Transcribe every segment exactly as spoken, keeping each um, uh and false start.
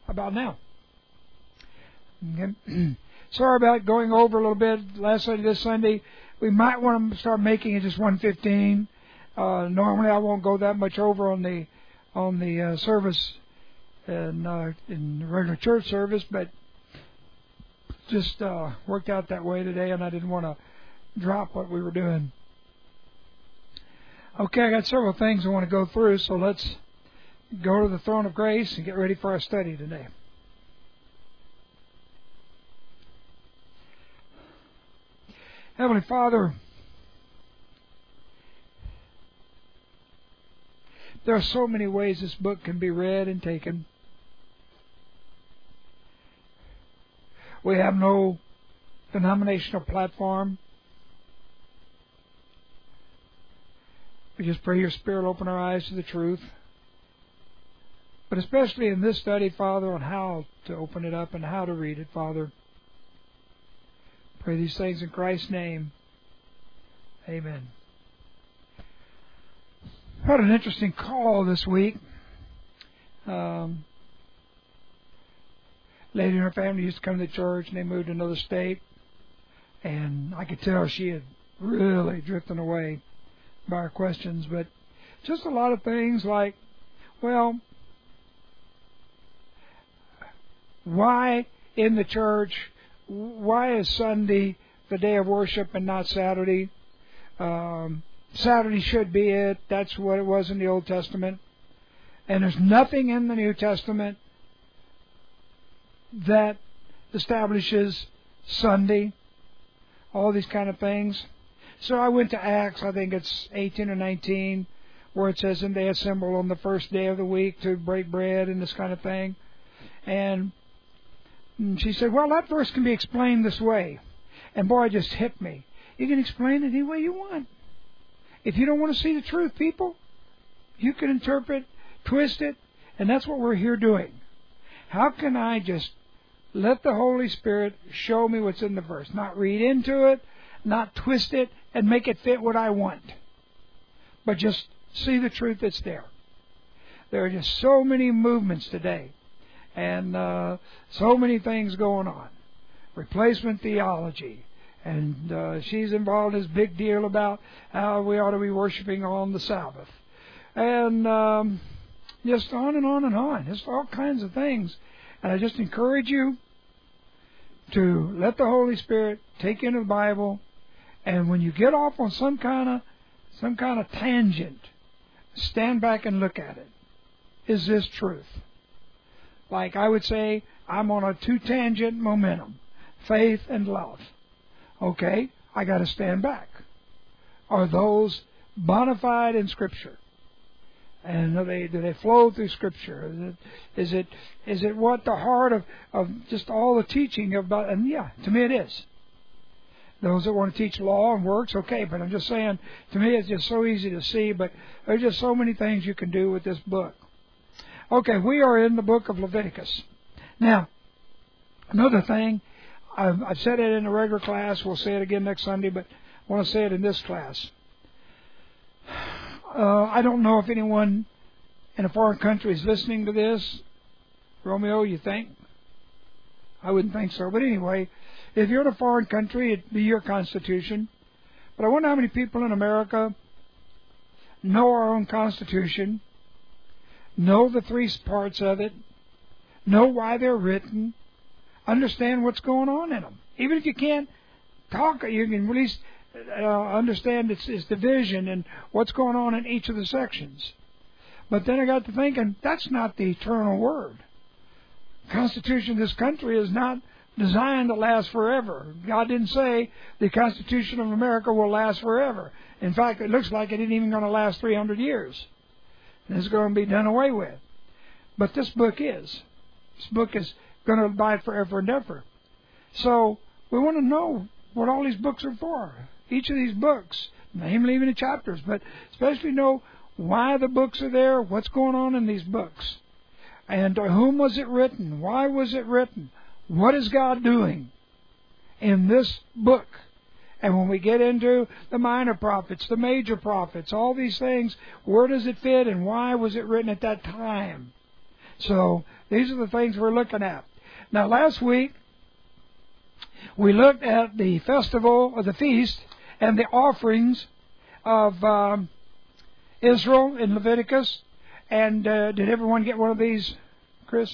about now? Okay. Sorry about going over a little bit last Sunday, this Sunday. We might want to start making it just one fifteen. Uh, normally, I won't go that much over on the on the uh, service in, uh, in the regular church service, but just uh, worked out that way today, and I didn't want to drop what we were doing. Okay, I got several things I want to go through, so let's go to the throne of grace and get ready for our study today. Heavenly Father, there are so many ways this book can be read and taken. We have no denominational platform. We just pray your Spirit open our eyes to the truth. But especially in this study, Father, on how to open it up and how to read it, Father. Pray these things in Christ's name. Amen. Had an interesting call this week. Um, lady and her family used to come to church, and they moved to another state. And I could tell she had really drifted away by our questions. But just a lot of things like, well, why in the church, why is Sunday the day of worship and not Saturday? Um, Saturday should be it. That's what it was in the Old Testament. And there's nothing in the New Testament that establishes Sunday. All these kind of things. So I went to Acts, I think it's eighteen or nineteen, where it says, and they assemble on the first day of the week to break bread and this kind of thing. And she said, well, that verse can be explained this way. And boy, it just hit me. You can explain it any way you want. If you don't want to see the truth, people, you can interpret, twist it, and that's what we're here doing. How can I just let the Holy Spirit show me what's in the verse? Not read into it, not twist it, and make it fit what I want. But just see the truth that's there. There are just so many movements today. And uh, so many things going on. Replacement theology. And uh, she's involved in this big deal about how we ought to be worshiping on the Sabbath. And um, just on and on and on. Just all kinds of things. And I just encourage you to let the Holy Spirit take into the Bible. And when you get off on some kind of some kind of tangent, stand back and look at it. Is this truth? Like I would say, I'm on a two-tangent momentum, faith and love. Okay, I got to stand back. Are those bona fide in Scripture? And do they, do they flow through Scripture? Is it, is it, is it what the heart of, of just all the teaching about? And yeah, to me it is. Those that want to teach law and works, okay, but I'm just saying, to me it's just so easy to see, but there's just so many things you can do with this book. Okay, we are in the book of Leviticus. Now, another thing, I've, I've said it in the regular class, we'll say it again next Sunday, but I want to say it in this class. Uh, I don't know if anyone in a foreign country is listening to this. Romeo, you think? I wouldn't think so. But anyway, if you're in a foreign country, it'd be your constitution. But I wonder how many people in America know our own constitution, know the three parts of it, know why they're written, understand what's going on in them. Even if you can't talk, you can at least uh, understand its, its division and what's going on in each of the sections. But then I got to thinking, that's not the eternal word. The Constitution of this country is not designed to last forever. God didn't say the Constitution of America will last forever. In fact, it looks like it isn't even going to last three hundred years. It's going to be done away with. But this book is. This book is going to abide forever and ever. So we want to know what all these books are for. Each of these books, namely even the chapters, but especially know why the books are there, what's going on in these books. And to whom was it written? Why was it written? What is God doing in this book? And when we get into the minor prophets, the major prophets, all these things, where does it fit and why was it written at that time? So these are the things we're looking at. Now, last week, we looked at the festival of the feast and the offerings of um, Israel in Leviticus. And uh, did everyone get one of these, Chris?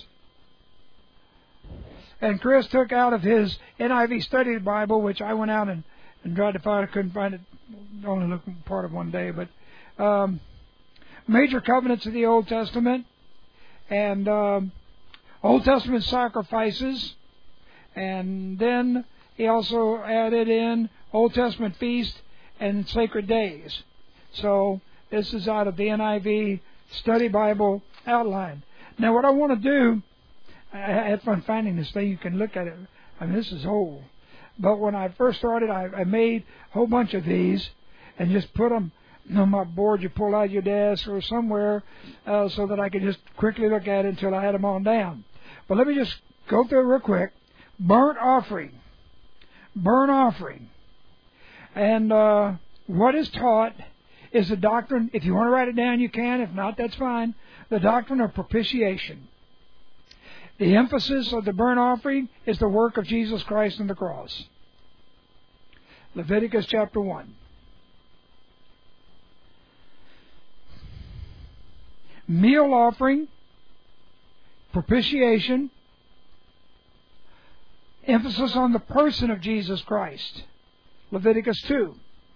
And Chris took out of his N I V Study Bible, which I went out and, and tried to find. I couldn't find it. Only looking part of one day. But um, major covenants of the Old Testament. And um, Old Testament sacrifices. And then he also added in Old Testament feast and sacred days. So this is out of the N I V Study Bible outline. Now what I want to do, I had fun finding this thing. You can look at it. I mean, this is old. But when I first started, I, I made a whole bunch of these and just put them on my board you pull out your desk or somewhere uh, so that I could just quickly look at it until I had them on down. But let me just go through it real quick. Burnt offering. Burnt offering. And uh, what is taught is the doctrine, if you want to write it down, you can. If not, that's fine. The doctrine of propitiation. The emphasis of the burnt offering is the work of Jesus Christ on the cross. Leviticus chapter one. Meal offering, propitiation, emphasis on the person of Jesus Christ. Leviticus two.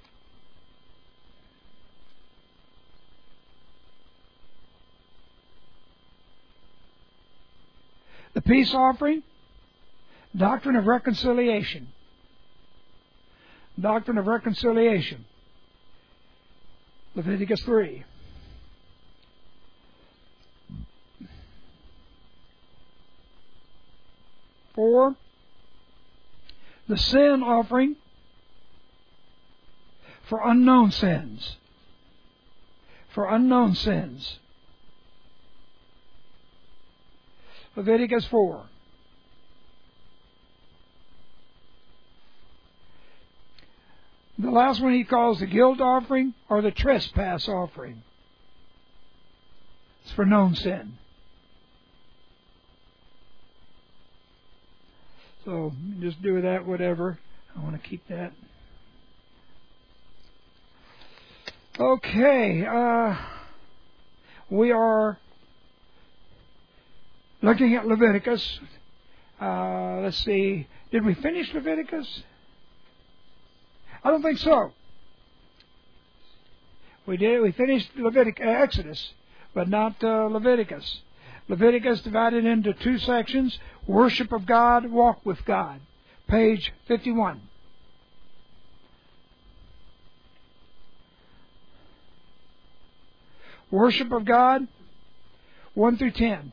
The peace offering, doctrine of reconciliation. Doctrine of reconciliation. Leviticus three. Four. The sin offering for unknown sins. For unknown sins. Leviticus four. The last one he calls the guilt offering or the trespass offering. It's for known sin. So just do that, whatever. I want to keep that. Okay. Uh, we are looking at Leviticus. Uh, let's see. Did we finish Leviticus? I don't think so. We did. We finished Leviticus, uh, Exodus, but not uh, Leviticus. Leviticus divided into two sections: worship of God, walk with God. Page fifty-one. Worship of God, one through ten.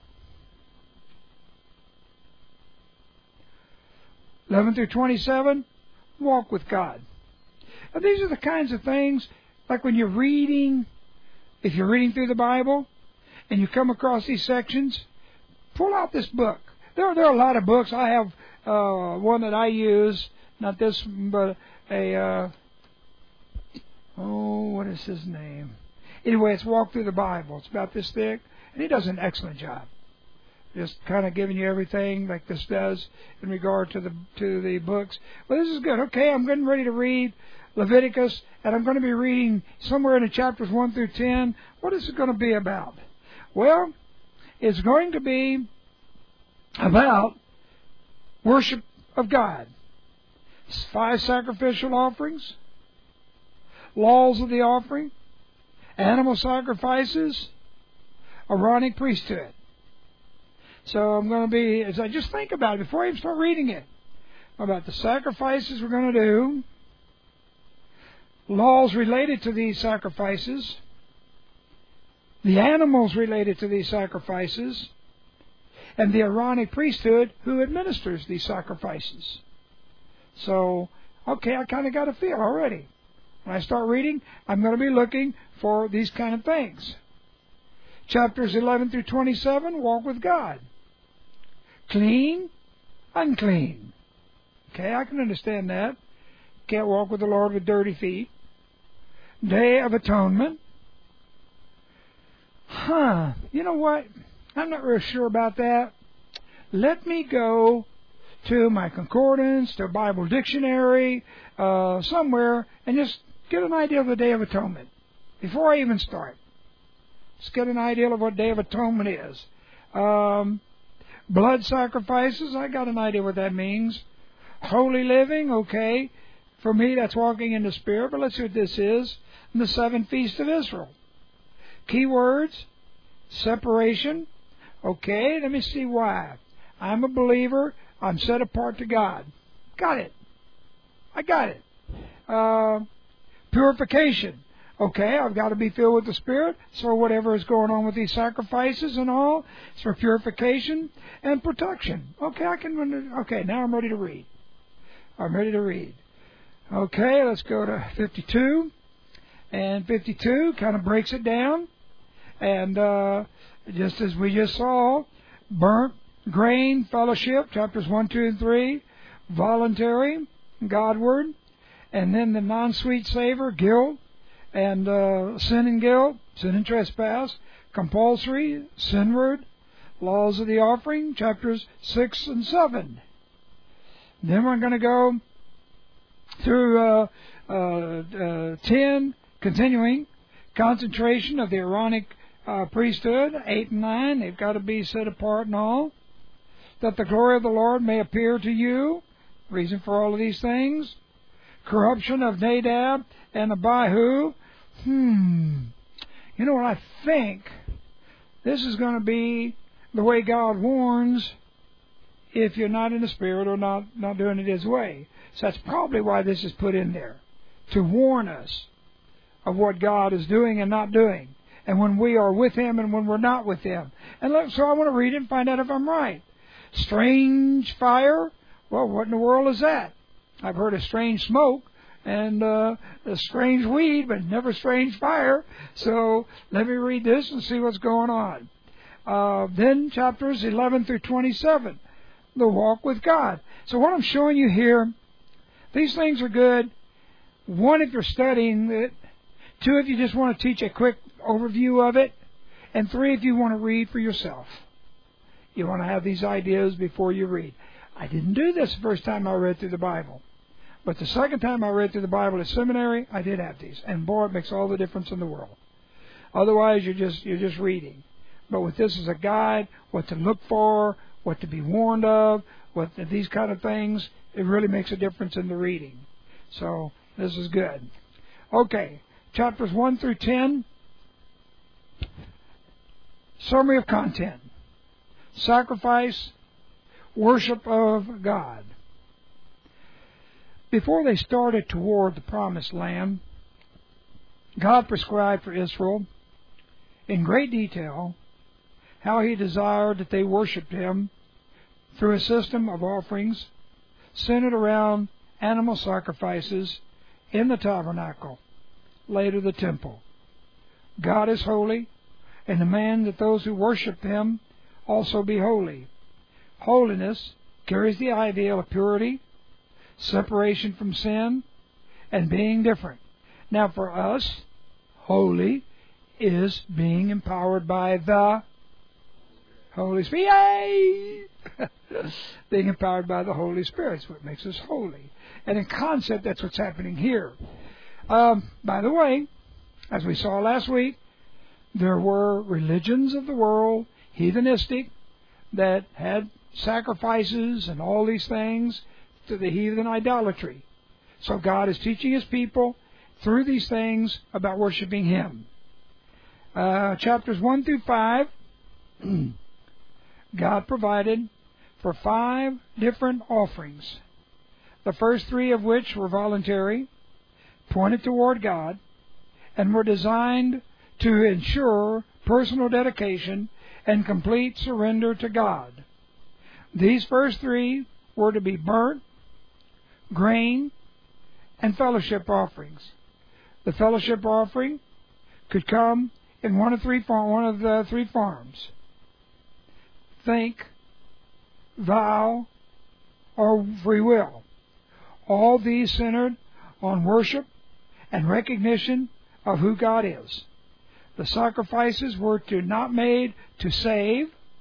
eleven through twenty-seven, walk with God. And these are the kinds of things, like when you're reading, if you're reading through the Bible, and you come across these sections, pull out this book. There, there are a lot of books. I have uh, one that I use, not this, but a, uh, oh, what is his name? Anyway, it's Walk Through the Bible. It's about this thick, and he does an excellent job. Just kind of giving you everything like this does in regard to the to the books. Well, this is good. Okay, I'm getting ready to read Leviticus, and I'm going to be reading somewhere in the chapters one through ten. What is it going to be about? Well, it's going to be about worship of God. Five sacrificial offerings, laws of the offering, animal sacrifices, Aaronic priesthood. So I'm going to be, as I just think about it, before I even start reading it, about the sacrifices we're going to do, laws related to these sacrifices, the animals related to these sacrifices, and the Aaronic priesthood who administers these sacrifices. So, okay, I kind of got a feel already. When I start reading, I'm going to be looking for these kind of things. Chapters eleven through twenty-seven, walk with God. Clean, unclean. Okay, I can understand that. Can't walk with the Lord with dirty feet. Day of Atonement. Huh. You know what? I'm not real sure about that. Let me go to my concordance, to a Bible dictionary, uh, somewhere, and just get an idea of the Day of Atonement before I even start. Let's get an idea of what Day of Atonement is. Um, blood sacrifices, I got an idea what that means. Holy living, okay. For me, that's walking in the Spirit, but let's see what this is. The seven feasts of Israel. Key words, separation. Okay, let me see why. I'm a believer. I'm set apart to God. Got it. I got it. Uh, purification. Okay, I've got to be filled with the Spirit. So whatever is going on with these sacrifices and all, it's for purification and protection. Okay, I can. Okay, now I'm ready to read. I'm ready to read. Okay, let's go to fifty-two. And fifty-two kind of breaks it down. And uh, just as we just saw, burnt, grain, fellowship, chapters one, two, and three, voluntary, Godward, and then the non-sweet savor, guilt, and uh, sin and guilt, sin and trespass, compulsory, sinward, laws of the offering, chapters six and seven. Then we're going to go through uh, uh, uh, ten, continuing, concentration of the Aaronic uh, priesthood, eight and nine, they've got to be set apart and all, that the glory of the Lord may appear to you, reason for all of these things, corruption of Nadab and Abihu. Hmm, you know what I think? This is going to be the way God warns if you're not in the Spirit or not, not doing it His way. So that's probably why this is put in there, to warn us of what God is doing and not doing, and when we are with Him and when we're not with Him. And look, so I want to read it and find out if I'm right. Strange fire? Well, what in the world is that? I've heard of strange smoke and uh, a strange weed, but never strange fire. So let me read this and see what's going on. Uh, then chapters eleven through twenty-seven, the walk with God. So what I'm showing you here, these things are good. One, if you're studying it. Two, if you just want to teach a quick overview of it. And three, if you want to read for yourself. You want to have these ideas before you read. I didn't do this the first time I read through the Bible. But the second time I read through the Bible at seminary, I did have these. And boy, it makes all the difference in the world. Otherwise, you're just you're just reading. But with this as a guide, what to look for, what to be warned of, what these kind of things, it really makes a difference in the reading. So this is good. Okay, chapters one through ten. Summary of content. Sacrifice, worship of God. Before they started toward the promised land, God prescribed for Israel in great detail how He desired that they worshiped Him through a system of offerings centered around animal sacrifices in the tabernacle, later the temple. God is holy, and demands that those who worship Him also be holy. Holiness carries the ideal of purity, separation from sin, and being different. Now for us, holy is being empowered by the Holy Spirit. Yay! Being empowered by the Holy Spirit is what makes us holy. And in concept, that's what's happening here. Um, by the way, as we saw last week, there were religions of the world, heathenistic, that had sacrifices and all these things to the heathen idolatry. So God is teaching His people through these things about worshiping Him. Uh, chapters one through five, God provided for five different offerings. The first three of which were voluntary, pointed toward God, and were designed to ensure personal dedication and complete surrender to God. These first three were to be burnt, grain, and fellowship offerings. The fellowship offering could come in one of three one of the three forms: think, vow, or free will. All these centered on worship and recognition of who God is. The sacrifices were to not made to save,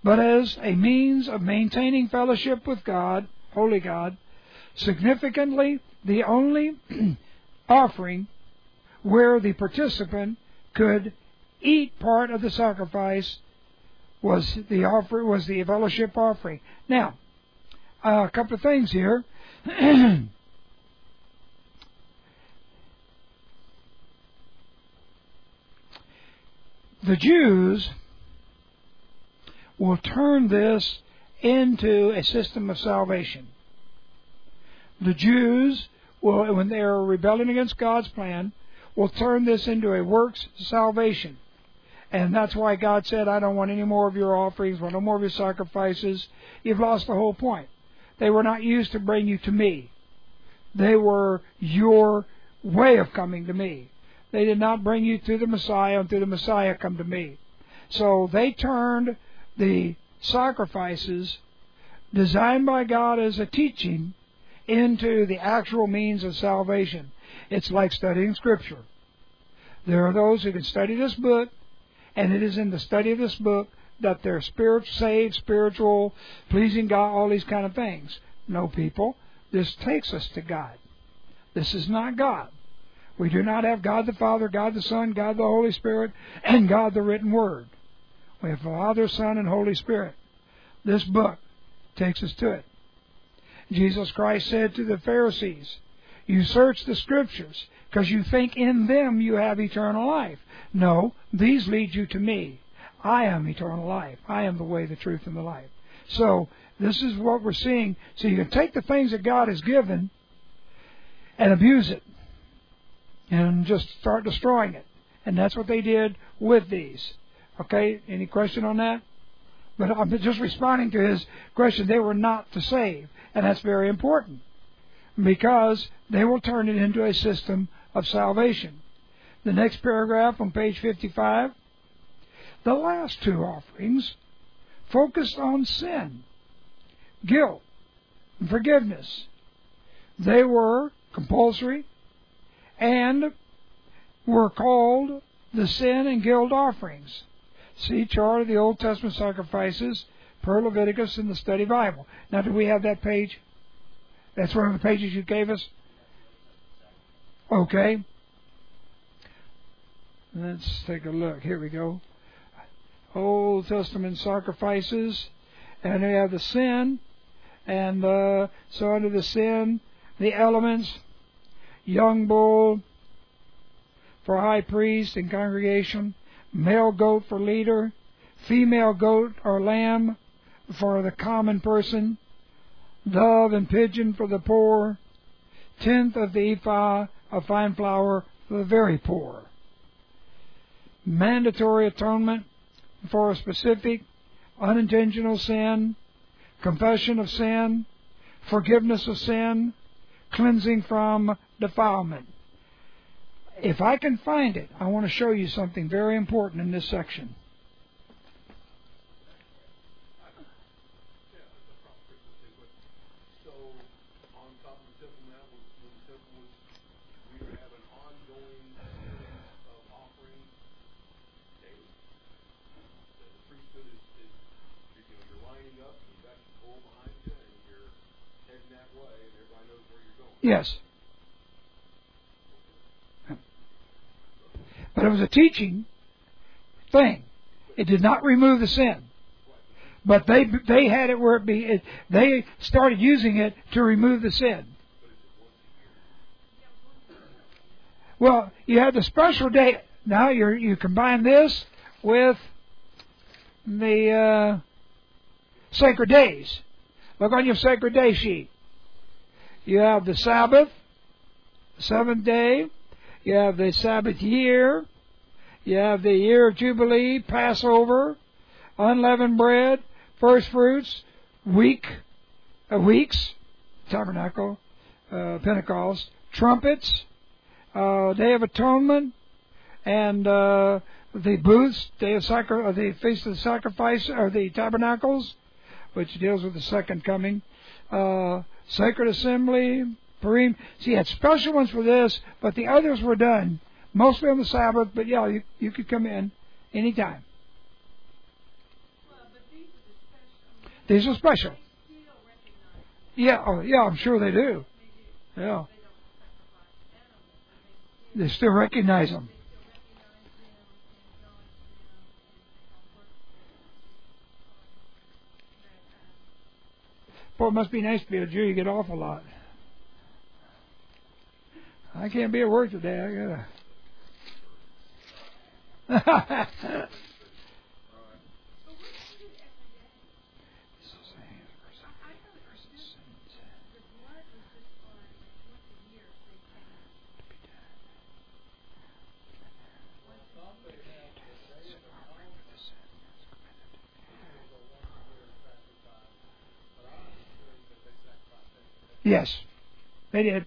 but as a means of maintaining fellowship with God, holy God. Significantly, the only offering where the participant could eat part of the sacrifice was the offer was the fellowship offering. Now, uh, a couple of things here. The Jews will turn this into a system of salvation. The Jews will, when they are rebelling against God's plan, will turn this into a works salvation. And that's why God said, I don't want any more of your offerings, I want no more of your sacrifices. You've lost the whole point. They were not used to bring you to me. They were your way of coming to me. They did not bring you to the Messiah, and through the Messiah come to me. So they turned the sacrifices designed by God as a teaching into the actual means of salvation. It's like studying Scripture. There are those who can study this book, and it is in the study of this book that they're spirit, saved, spiritual, pleasing God, all these kind of things. No, people, this takes us to God. This is not God. We do not have God the Father, God the Son, God the Holy Spirit, and God the written Word. We have Father, Son, and Holy Spirit. This book takes us to it. Jesus Christ said to the Pharisees, you search the Scriptures because you think in them you have eternal life. No, these lead you to me. I am eternal life. I am the way, the truth, and the life. So this is what we're seeing. So you can take the things that God has given and abuse it and just start destroying it. And that's what they did with these. Okay, any question on that? But I'm just responding to his question. They were not to save. And that's very important, because they will turn it into a system of salvation. The next paragraph on page fifty-five, the last two offerings focused on sin, guilt, and forgiveness. They were compulsory and were called the sin and guilt offerings. See chart of the Old Testament sacrifices per Leviticus in the Study Bible. Now, do we have that page? That's one of the pages you gave us? Okay. Let's take a look. Here we go. Old Testament sacrifices. And we have the sin. And uh, so under the sin, the elements, young bull for high priest and congregation, male goat for leader, female goat or lamb for the common person, dove and pigeon for the poor, tenth of the ephah of fine flour for the very poor. Mandatory atonement for a specific unintentional sin, confession of sin, forgiveness of sin, cleansing from defilement. If I can find it, I want to show you something very important in this section. Yes. But it was a teaching thing. It did not remove the sin. But they they had it where it be. It, they started using it to remove the sin. Well, you have the special day. Now you you combine this with the uh, sacred days. Look on your sacred day sheet. You have the Sabbath, seventh day. You have the Sabbath year. You have the year of Jubilee, Passover, unleavened bread, first fruits, week, uh, weeks, tabernacle, uh, Pentecost, trumpets, uh, Day of Atonement, and uh, the booths, Day of Sacri- uh, the Feast of the Sacrifice, or the Tabernacles, which deals with the second coming. Uh, Sacred Assembly, Purim. See, you had special ones for this, but the others were done mostly on the Sabbath. But yeah, you, you could come in anytime. Well, but these are the These are special. Yeah, oh, yeah, I'm sure they do. Yeah. They still recognize them. Boy, it must be nice to be a Jew. You get off a lot. I can't be at work today. I gotta. Yes, they did.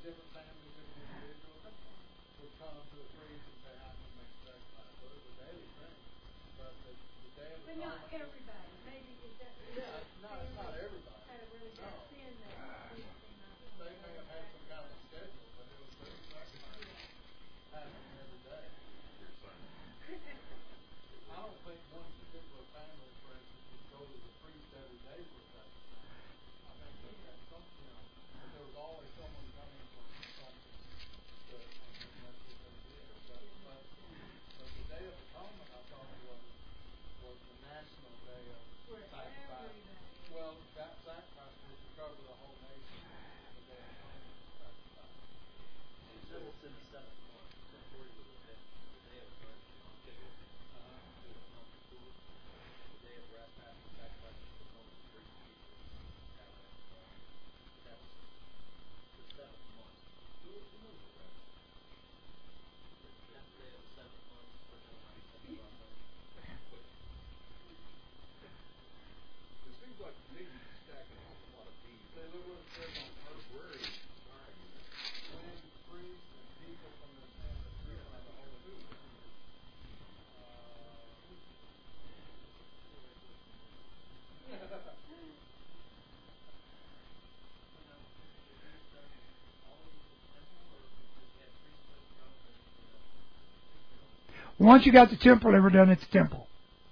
Once you got the temple, they were done at the temple.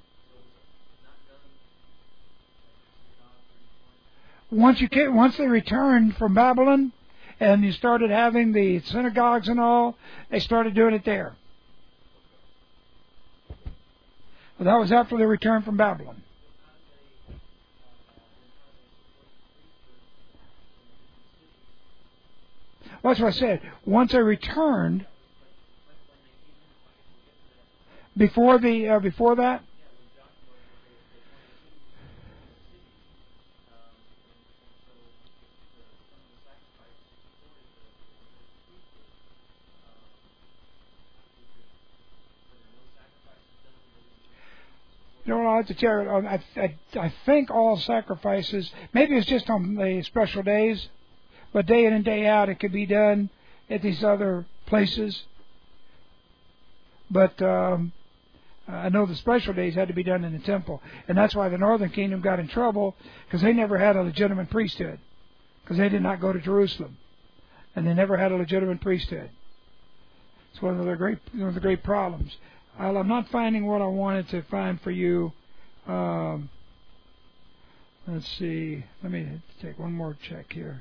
Once you came, once they returned from Babylon, and you started having the synagogues and all, they started doing it there. Well, that was after they returned from Babylon. Well, that's what I said. Once they returned, before the uh, before that. You know what I have to tell you? I, I, I think all sacrifices, maybe it's just on the special days, but day in and day out it could be done at these other places. But um, I know the special days had to be done in the temple. And that's why the northern kingdom got in trouble, because they never had a legitimate priesthood, because they did not go to Jerusalem. And they never had a legitimate priesthood. It's one of the great, one of the great problems. I'm not finding what I wanted to find for you. Um, let's see. Let me take one more check here.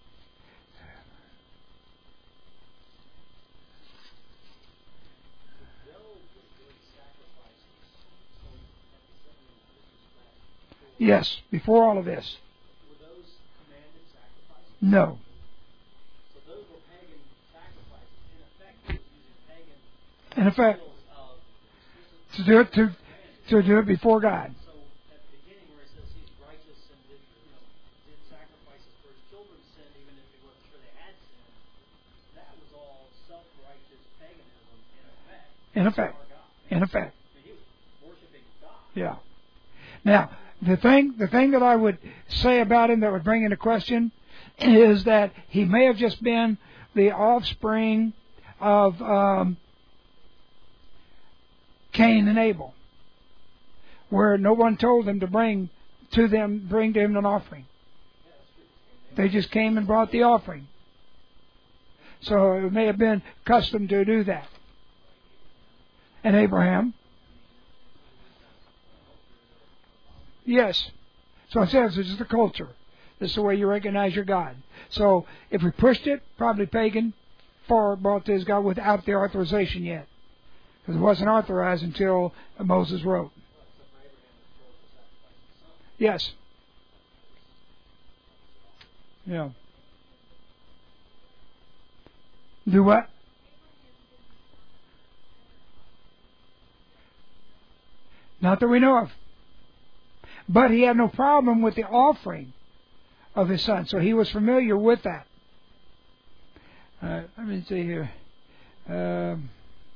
Yes, before all of this. Were those commanded sacrifices? No. So those were pagan sacrifices. In effect, they were using pagan In effect, to do it to to do it before God. So at the beginning, where it says he's righteous and did, you know, did sacrifices for his children's sin, even if they weren't sure they had sinned, that was all self-righteous paganism in effect. In effect. In effect. I mean, he was worshiping God. Yeah. Now, the thing the thing that I would say about him that would bring into question is that he may have just been the offspring of um, Cain and Abel, where no one told them to bring to them bring to him an offering. They just came and brought the offering. So it may have been custom to do that. And Abraham. Yes. So it says it's just a culture. This is the way you recognize your God. So if we pushed it, probably pagan, far brought this God without the authorization yet. Because it wasn't authorized until Moses wrote. Yes. Yeah. Do what? Not that we know of. But he had no problem with the offering of his son. So he was familiar with that. Uh, let me see here. Um,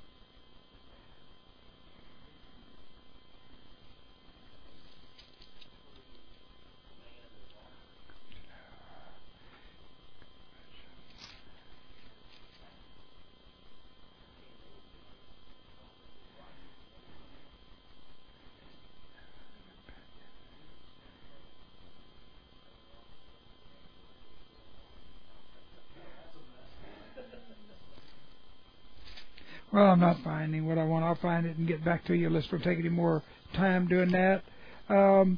Well, I'm not finding what I want. I'll find it and get back to you. Let's don't take any more time doing that. Um,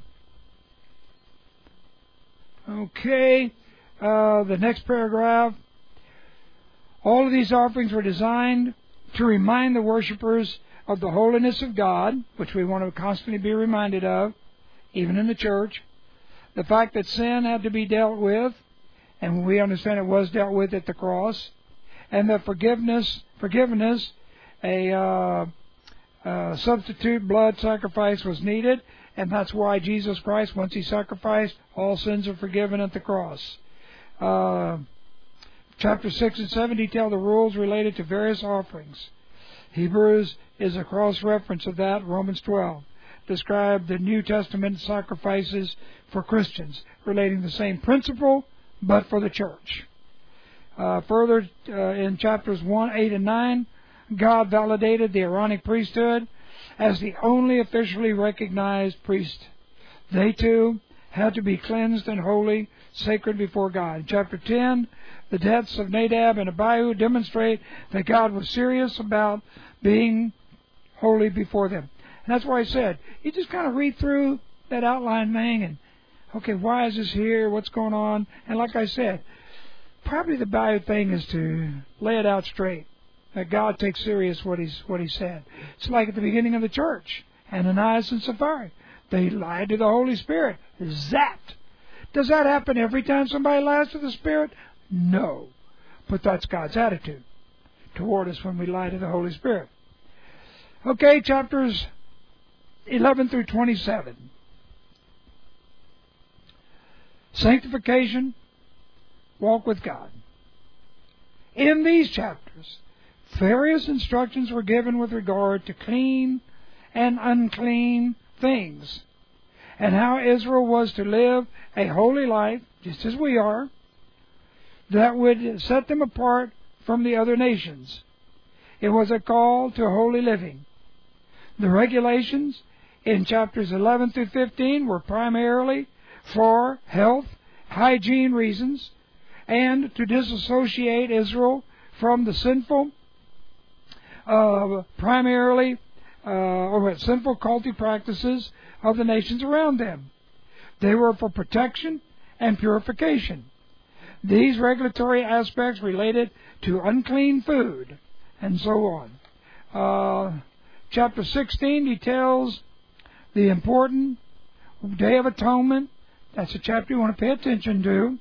okay. Uh, the next paragraph. All of these offerings were designed to remind the worshipers of the holiness of God, which we want to constantly be reminded of, even in the church. The fact that sin had to be dealt with, and we understand it was dealt with at the cross, and that forgiveness, forgiveness, a uh, uh, substitute blood sacrifice was needed, and that's why Jesus Christ, once He sacrificed, all sins are forgiven at the cross. Uh, chapter six and seven detail the rules related to various offerings. Hebrews is a cross-reference of that. Romans twelve describe the New Testament sacrifices for Christians, relating the same principle, but for the church. Uh, further, uh, in chapters one, eight, and nine, God validated the Aaronic priesthood as the only officially recognized priest. They too had to be cleansed and holy, sacred before God. In chapter ten, the deaths of Nadab and Abihu demonstrate that God was serious about being holy before them. And that's why I said, you just kind of read through that outline thing and, okay, why is this here? What's going on? And like I said, probably the value thing is to lay it out straight. That God takes serious what he's what he said. It's like at the beginning of the church, Ananias and Sapphira. They lied to the Holy Spirit. Zapped. Does that happen every time somebody lies to the Spirit? No. But that's God's attitude toward us when we lie to the Holy Spirit. Okay, chapters eleven through twenty-seven. Sanctification, walk with God. In these chapters, various instructions were given with regard to clean and unclean things, and how Israel was to live a holy life, just as we are, that would set them apart from the other nations. It was a call to holy living. The regulations in chapters eleven through fifteen were primarily for health, hygiene reasons, and to disassociate Israel from the sinful, uh, primarily, uh, or sinful culty practices of the nations around them. They were for protection and purification. These regulatory aspects related to unclean food, and so on. Uh, chapter sixteen details the important Day of Atonement. That's a chapter you want to pay attention to.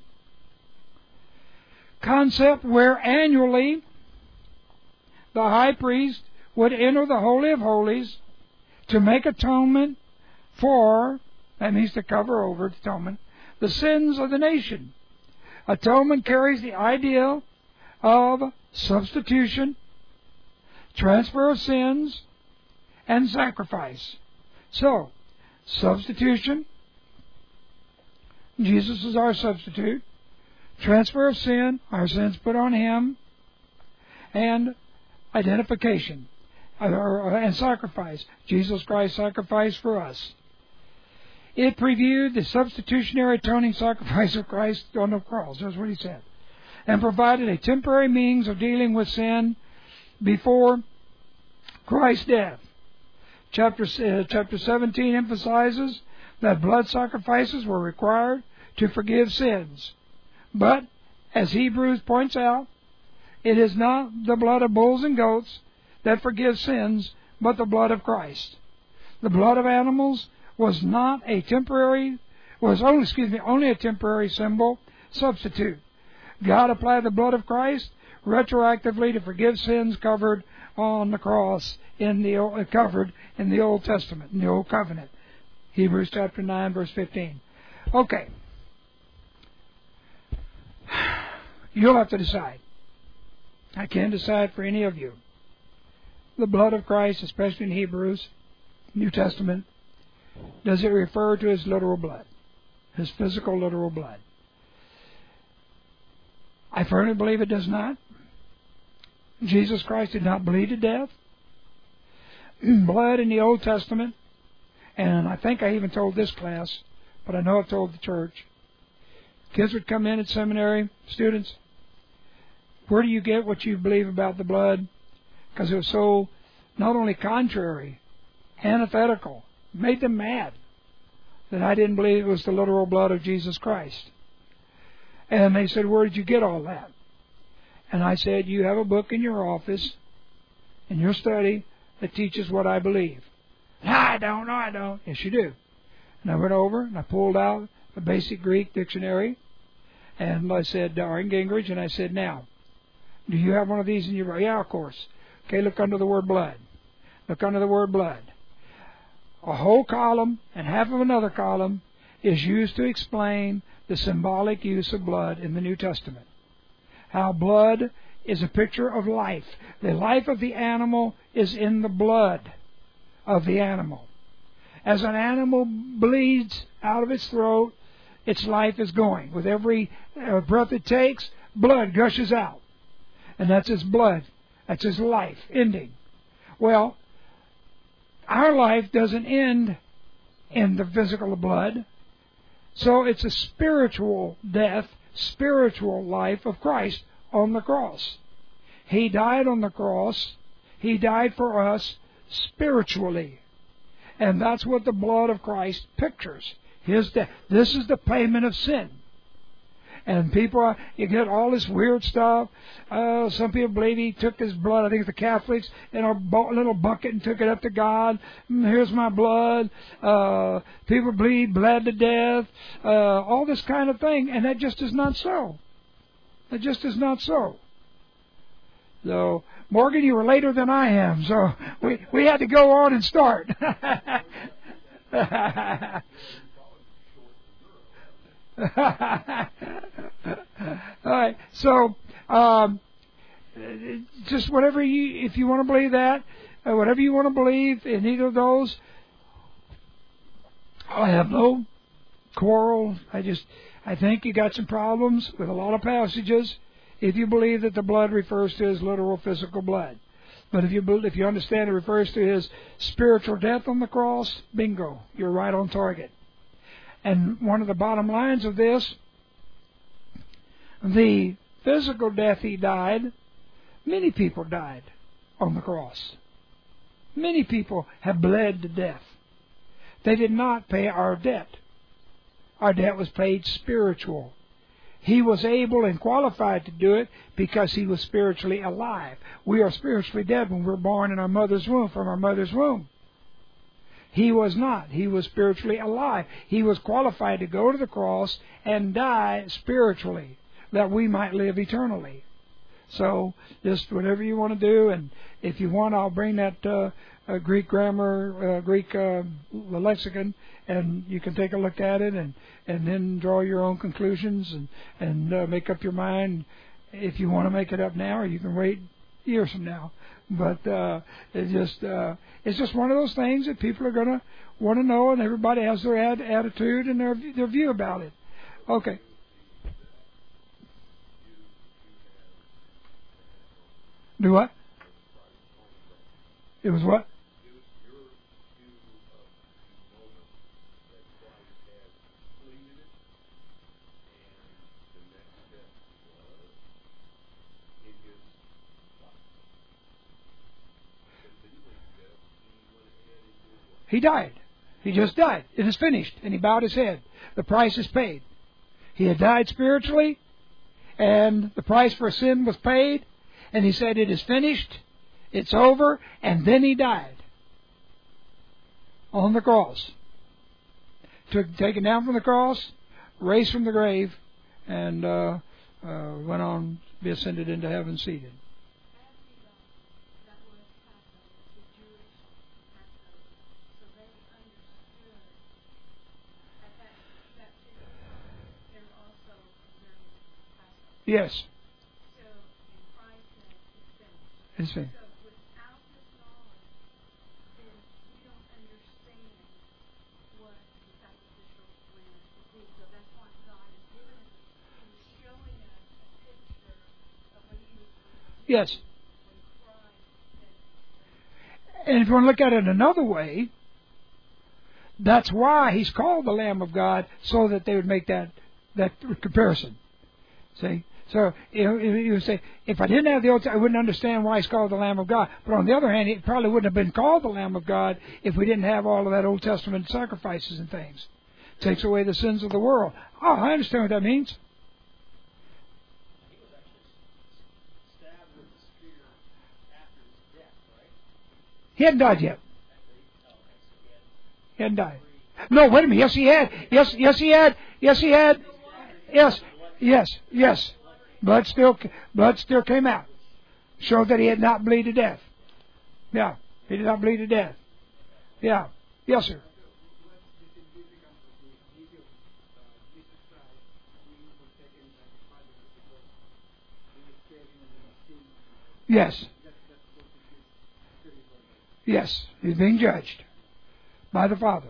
Concept where annually the high priest would enter the Holy of Holies to make atonement for, that means to cover over atonement, the sins of the nation. Atonement carries the idea of substitution, transfer of sins, and sacrifice. So, substitution, Jesus is our substitute. Transfer of sin, our sins put on Him. And identification, and sacrifice. Jesus Christ sacrificed for us. It previewed the substitutionary atoning sacrifice of Christ on the cross. That's what He said. And provided a temporary means of dealing with sin before Christ's death. Chapter, uh, chapter seventeen emphasizes that blood sacrifices were required to forgive sins. But, as Hebrews points out, it is not the blood of bulls and goats that forgives sins, but the blood of Christ. The blood of animals was not a temporary, was only, excuse me, only a temporary symbol substitute. God applied the blood of Christ retroactively to forgive sins covered on the cross in the uh, covered in the Old Testament, in the Old Covenant. Hebrews chapter nine, verse fifteen. Okay. You'll have to decide. I can't decide for any of you. The blood of Christ, especially in Hebrews, New Testament, does it refer to His literal blood? His physical, literal blood? I firmly believe it does not. Jesus Christ did not bleed to death. Blood in the Old Testament, and I think I even told this class, but I know I've told the church. Kids would come in at seminary, students, where do you get what you believe about the blood? Because it was so not only contrary, antithetical, made them mad that I didn't believe it was the literal blood of Jesus Christ. And they said, where did you get all that? And I said, you have a book in your office, in your study, that teaches what I believe. No, I don't, no, I don't. Yes, you do. And I went over and I pulled out a basic Greek dictionary, and I said, Darren Gingrich, and I said, now, do you have one of these in your book? Yeah, of course. Okay, look under the word blood. Look under the word blood. A whole column and half of another column is used to explain the symbolic use of blood in the New Testament. How blood is a picture of life. The life of the animal is in the blood of the animal. As an animal bleeds out of its throat, its life is going. With every uh, breath it takes, blood gushes out. And that's its blood. That's its life ending. Well, our life doesn't end in the physical blood. So it's a spiritual death, spiritual life of Christ on the cross. He died on the cross. He died for us spiritually. And that's what the blood of Christ pictures. His death. This is the payment of sin. And people, you get all this weird stuff. Uh, some people believe He took His blood, I think it's the Catholics, in a bo- little bucket and took it up to God. Mm, here's my blood. Uh, people believe He bled to death. Uh, all this kind of thing. And that just is not so. That just is not so. So, Morgan, you were later than I am, so we, we had to go on and start. All right, so um, just whatever you, if you want to believe that, uh, whatever you want to believe in either of those, I have no quarrel. I just, I think you got some problems with a lot of passages if you believe that the blood refers to His literal physical blood. But if you if you understand it refers to His spiritual death on the cross, bingo, you're right on target. And one of the bottom lines of this, the physical death He died, many people died on the cross. Many people have bled to death. They did not pay our debt. Our debt was paid spiritual. He was able and qualified to do it because He was spiritually alive. We are spiritually dead when we're born in our mother's womb, from our mother's womb. He was not. He was spiritually alive. He was qualified to go to the cross and die spiritually, that we might live eternally. So, just whatever you want to do, and if you want, I'll bring that uh, uh, Greek grammar, uh, Greek uh, lexicon, and you can take a look at it, and, and then draw your own conclusions, and, and uh, make up your mind if you want to make it up now, or you can wait years from now. But uh, it just uh, it's just one of those things that people are going to want to know, and everybody has their ad- attitude and their their view about it. Okay. Do what? It was what? He died. He just died. It is finished. And he bowed his head. The price is paid. He had died spiritually, and the price for sin was paid, and he said, it is finished, it's over, and then he died on the cross. Took, taken down from the cross, raised from the grave, and uh, uh, went on to be ascended into heaven, seated. Yes. So, and Christ said, It's it's finished. finished. So, without this knowledge, then we don't understand what the sacrificial lamb would be. So that's why God is giving us, He's showing us a picture of what He was going to do Yes. when Christ said, And if you want to look at it another way, that's why He's called the Lamb of God, so that they would make that, that comparison. See? So, you, you would say, if I didn't have the Old Testament, I wouldn't understand why He's called the Lamb of God. But on the other hand, it probably wouldn't have been called the Lamb of God if we didn't have all of that Old Testament sacrifices and things. Takes away the sins of the world. Oh, I understand what that means. He was actually stabbed with a spear after his death, right? He hadn't died yet. After he, oh, okay, so he had He hadn't died. No, wait a minute. Yes, he had. Yes, yes, he had. Yes, he had. Yes, yes, yes. Blood still, blood still came out. Showed that he had not bleed to death. Yeah, he did not bleed to death. Yeah. Yes, sir. Yes. Yes, he's being judged by the Father.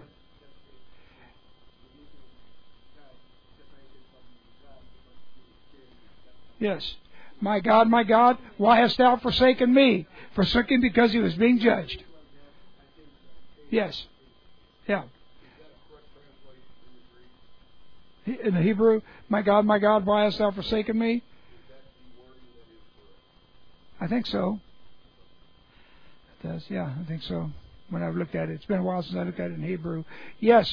Yes. My God, my God, why hast thou forsaken me? Forsaken because he was being judged. Yes. Yeah. In the Hebrew, my God, my God, why hast thou forsaken me? I think so. It does, yeah, I think so. When I've looked at it. It's been a while since I looked at it in Hebrew. Yes.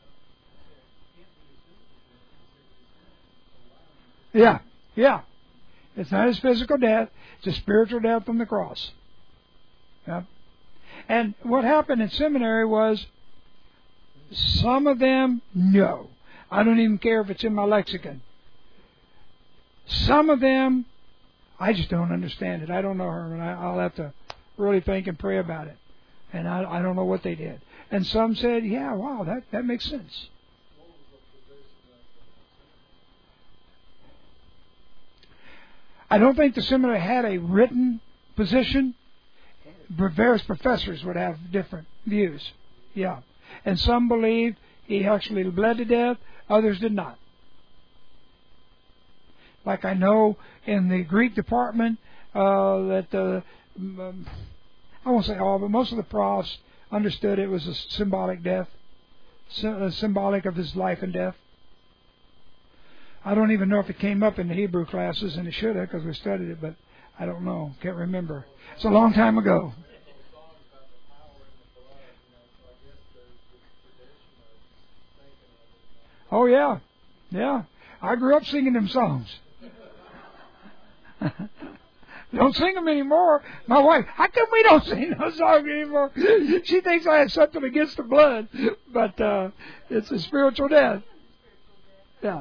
Yeah, yeah. It's not his physical death. It's a spiritual death on the cross. Yeah. And what happened in seminary was some of them, no. I don't even care if it's in my lexicon. Some of them, I just don't understand it. I don't know, Herman. I, I'll have to really think and pray about it. And I, I don't know what they did. And some said, yeah, wow, that, that makes sense. I don't think the seminary had a written position. Various professors would have different views. Yeah. And some believed he actually bled to death. Others did not. Like I know in the Greek department uh, that the, um, I won't say all, but most of the profs understood it was a symbolic death, sy- symbolic of his life and death. I don't even know if it came up in the Hebrew classes, and it should have because we studied it, but I don't know. Can't remember. It's a long time ago. Oh, yeah. Yeah. I grew up singing them songs. Don't sing them anymore. My wife, how come we don't sing those songs anymore? She thinks I have something against the blood, but uh, it's a spiritual death. Yeah.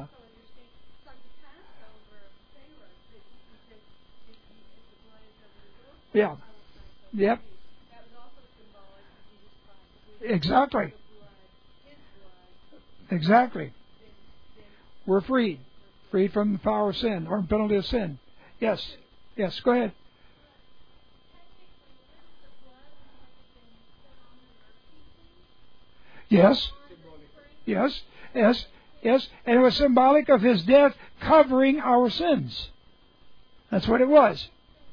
Yeah. Yep. Exactly. Exactly. We're freed. Freed from the power of sin, or penalty of sin. Yes. Yes, go ahead. Yes. Yes. Yes. Yes. And it was symbolic of his death covering our sins. That's what it was.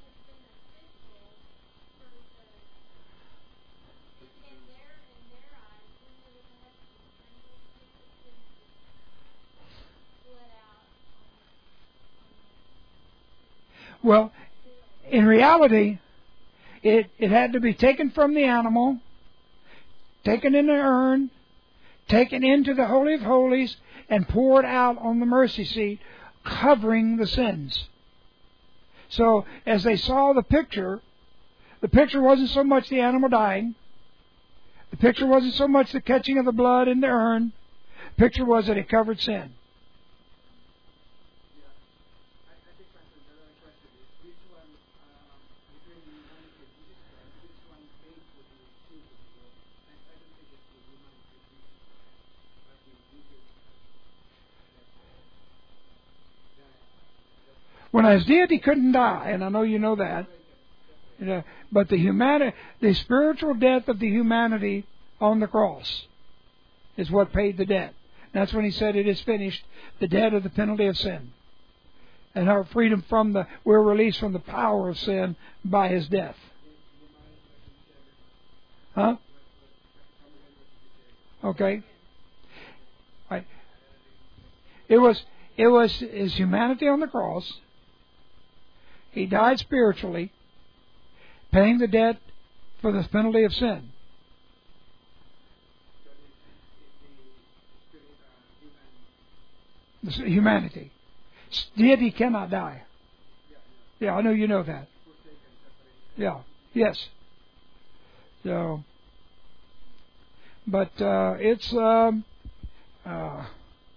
Well, in reality, it, it had to be taken from the animal, taken in an urn, taken into the Holy of Holies and poured out on the mercy seat, covering the sins. So, as they saw the picture, the picture wasn't so much the animal dying. The picture wasn't so much the catching of the blood in the urn. The picture was that it covered sin. When his deity couldn't die, and I know you know that, you know, but the humani- the spiritual death of the humanity on the cross is what paid the debt. That's when he said, "It is finished," the debt of the penalty of sin. And our freedom from the, we're released from the power of sin by his death. Huh? Okay. Right. It was, it was his humanity on the cross. He died spiritually, paying the debt for the penalty of sin. Humanity. Deity cannot die. Yeah, I know you know that. Yeah, yes. So, but uh, it's um, uh,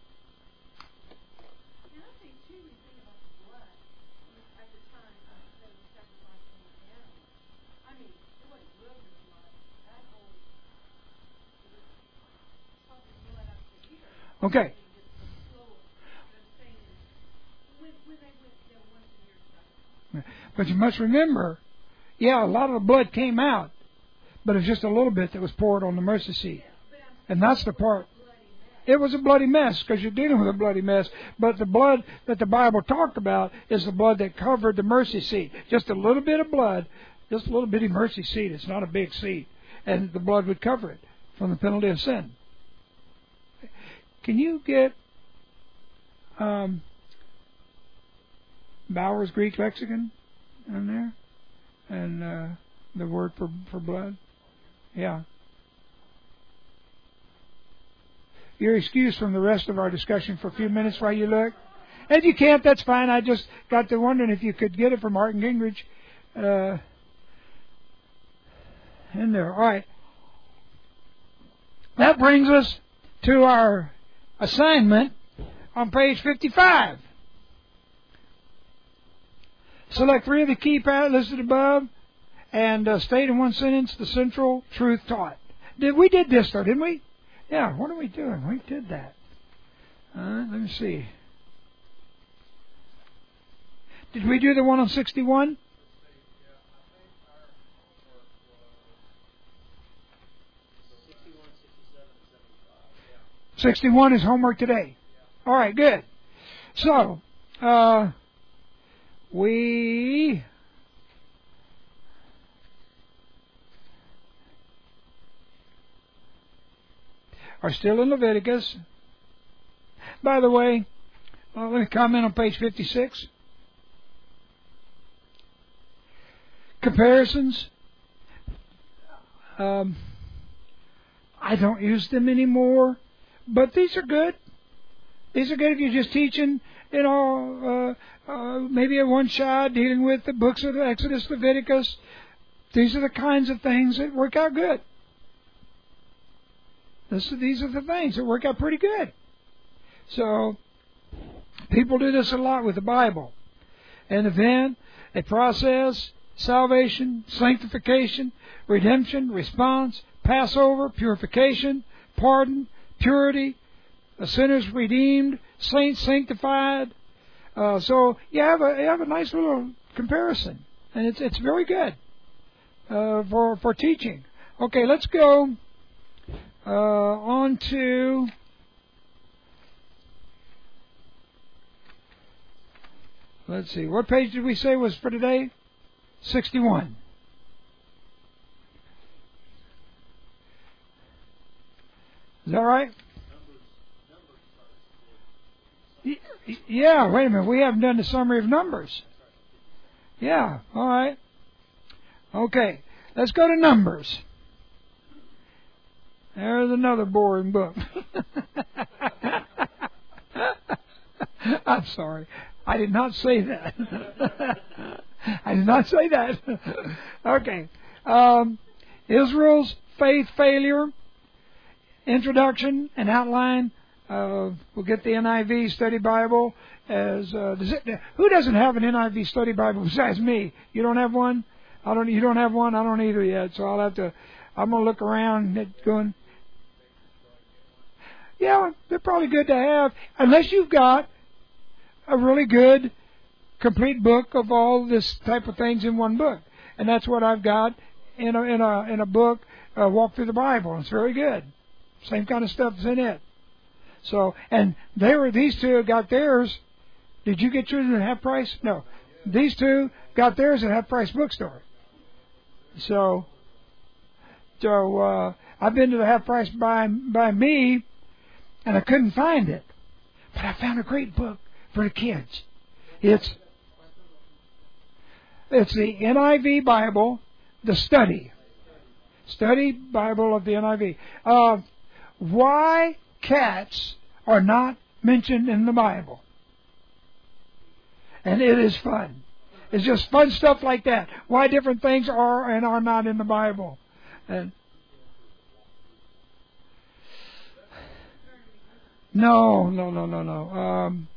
okay. But you must remember, yeah, a lot of the blood came out, but it's just a little bit that was poured on the mercy seat. And that's the part. It was a bloody mess because you're dealing with a bloody mess. But the blood that the Bible talked about is the blood that covered the mercy seat. Just a little bit of blood, just a little bitty mercy seat. It's not a big seat. And the blood would cover it from the penalty of sin. Can you get um, Bauer's Greek lexicon in there? And uh, the word for, for blood? Yeah. You're excused from the rest of our discussion for a few minutes while you look. And you can't, that's fine. I just got to wondering if you could get it from Martin Gingrich uh, in there. All right. That brings us to our assignment on page fifty-five. Select three of the key paragraphs listed above and uh, state in one sentence the central truth taught. Did we did this though, didn't we? Yeah, what are we doing? We did that. Uh, let me see. Did we do the one on sixty-one? sixty-one is homework today. All right, good. So, uh, we are still in Leviticus. By the way, uh, let me comment on page fifty-six. Comparisons. Um, I don't use them anymore, but these are good. These are good if you're just teaching, you know, uh, uh, maybe a one shot dealing with the books of Exodus, Leviticus. These are the kinds of things that work out good. This, these are the things that work out pretty good. So, people do this a lot with the Bible. An event, a process, salvation, sanctification, redemption, response, Passover, purification, pardon, purity, a sinner's redeemed, saints sanctified. Uh, so you have a you have a nice little comparison, and it's it's very good uh, for for teaching. Okay, let's go uh, on to let's see, what page did we say was for today? sixty-one. Is that right? Yeah, wait a minute. We haven't done the summary of Numbers. Yeah, all right. Okay, let's go to Numbers. There's another boring book. I'm sorry. I did not say that. I did not say that. Okay. Um, Israel's Faith Failure. Introduction and outline. Uh, we'll get the N I V Study Bible. As uh, does it, who doesn't have an N I V Study Bible besides me? You don't have one? I don't. You don't have one? I don't either yet. So I'll have to. I'm gonna look around and going. Yeah, they're probably good to have, unless you've got a really good, complete book of all this type of things in one book, and that's what I've got in a in a in a book, uh, Walk Through the Bible. It's very good. Same kind of stuff's in it. So, and they were these two got theirs. Did you get yours at half price? No, these two got theirs at half price bookstore. So, so uh, I've been to the half price by by me. And I couldn't find it. But I found a great book for the kids. It's it's the N I V Bible, the study. Study Bible of the N I V. Uh, why cats are not mentioned in the Bible. And it is fun. It's just fun stuff like that. Why different things are and are not in the Bible. And No, no, no, no, no. Um,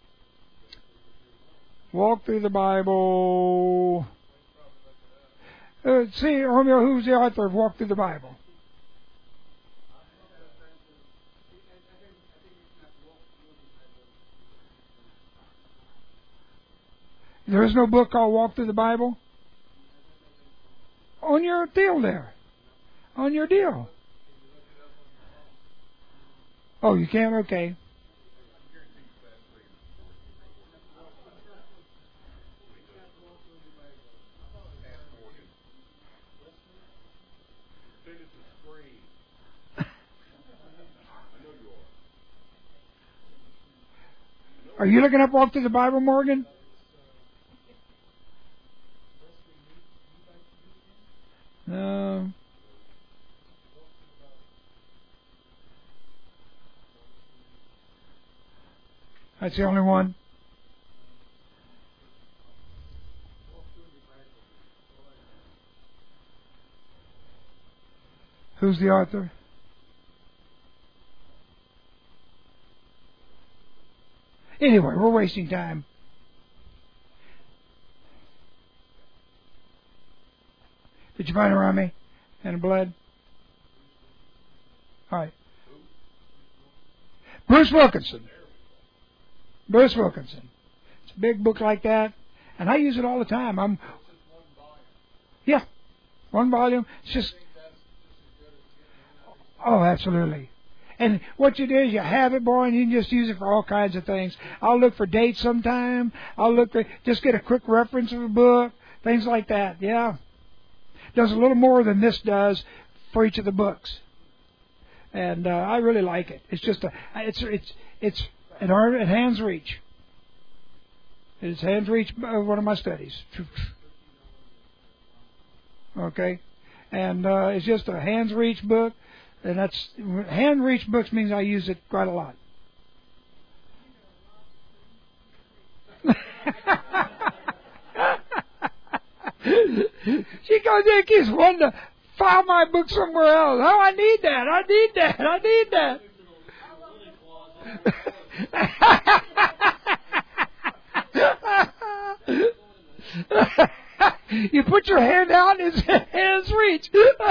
walk through the Bible. Uh, see, Romeo, who's the author of Walk Through the Bible? There is no book called Walk Through the Bible? On your deal there. On your deal. Oh, you can? Okay. Are you looking up Walk Through the Bible, Morgan? No. That's the only one. Who's the author? Anyway, we're wasting time. Did you find Arami and blood? All right. Bruce Wilkinson. Bruce Wilkinson. It's a big book like that, and I use it all the time. I'm, yeah, one volume. It's just, oh, absolutely. And what you do is you have it, boy, and you can just use it for all kinds of things. I'll look for dates sometime. I'll look for, just get a quick reference of a book, things like that. Yeah, does a little more than this does for each of the books, and uh, I really like it. It's just a, it's it's it's. At, our, at hand's reach. It's hand's reach of one of my studies. Okay? And uh, it's just a hand's reach book. And that's, hand reach books means I use it quite a lot. She goes in and keeps wanting to file my book somewhere else. Oh, I need that. I need that. I need that. You put your hand out, his hands reach.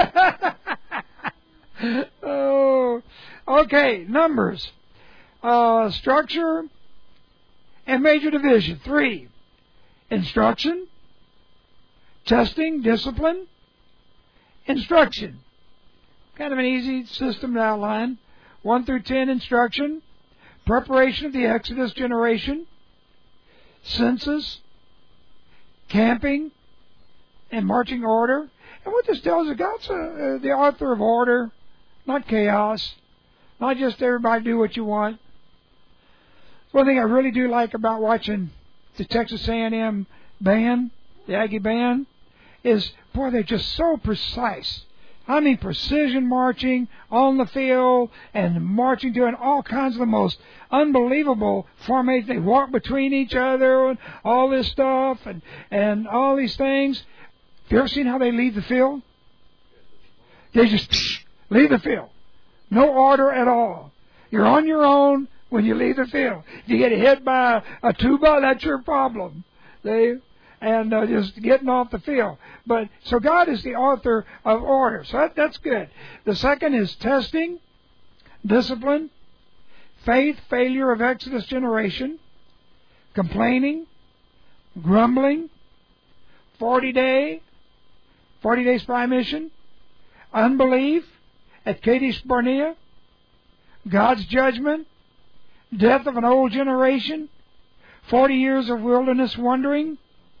Oh, okay. Numbers, uh, structure, and major division. Three: instruction, testing, discipline, instruction. Kind of an easy system to outline. One through ten: instruction. Preparation of the Exodus generation, census, camping, and marching order. And what this tells us, God's uh, the author of order, not chaos, not just everybody do what you want. One thing I really do like about watching the Texas A and M band, the Aggie band, is, boy, they're just so precise. I mean precision marching on the field and marching, doing all kinds of the most unbelievable formations. They walk between each other and all this stuff and, and all these things. Have you ever seen how they leave the field? They just psh, leave the field. No order at all. You're on your own when you leave the field. If you get hit by a tuba, that's your problem. They and uh, just getting off the field. But so God is the author of order. So that, that's good. The second is testing, discipline, faith, failure of Exodus generation, complaining, grumbling, forty day, forty day spy mission, unbelief at Kadesh Barnea, God's judgment, death of an old generation, forty years of wilderness wandering,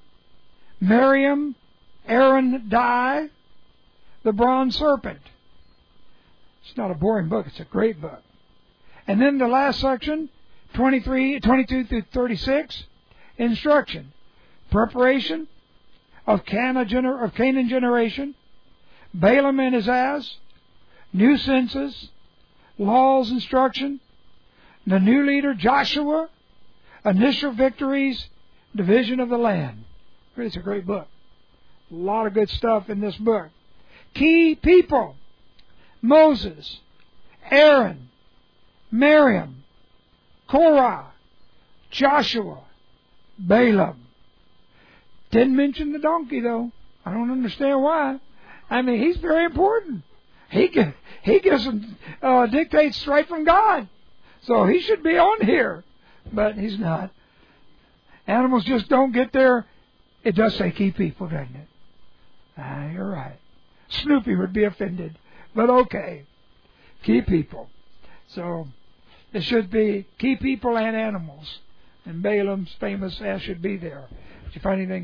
Miriam, Aaron die, the bronze serpent. It's not a boring book, it's a great book. And then the last section, twenty-three, twenty-two through thirty-six, instruction, preparation of Canaan, gener- of Canaan generation, Balaam and his ass, new census, laws, instruction, the new leader Joshua, initial victories, division of the land. It's a great book. A lot of good stuff in this book. Key people: Moses, Aaron, Miriam, Korah, Joshua, Balaam. Didn't mention the donkey though. I don't understand why. I mean, he's very important. He can, he gives them uh, dictates straight from God, so he should be on here, but he's not. Animals just don't get there. It does say key people, doesn't it? Ah, you're right. Snoopy would be offended, but okay, key people. So it should be key people and animals, and Balaam's famous ass should be there. Did you find anything?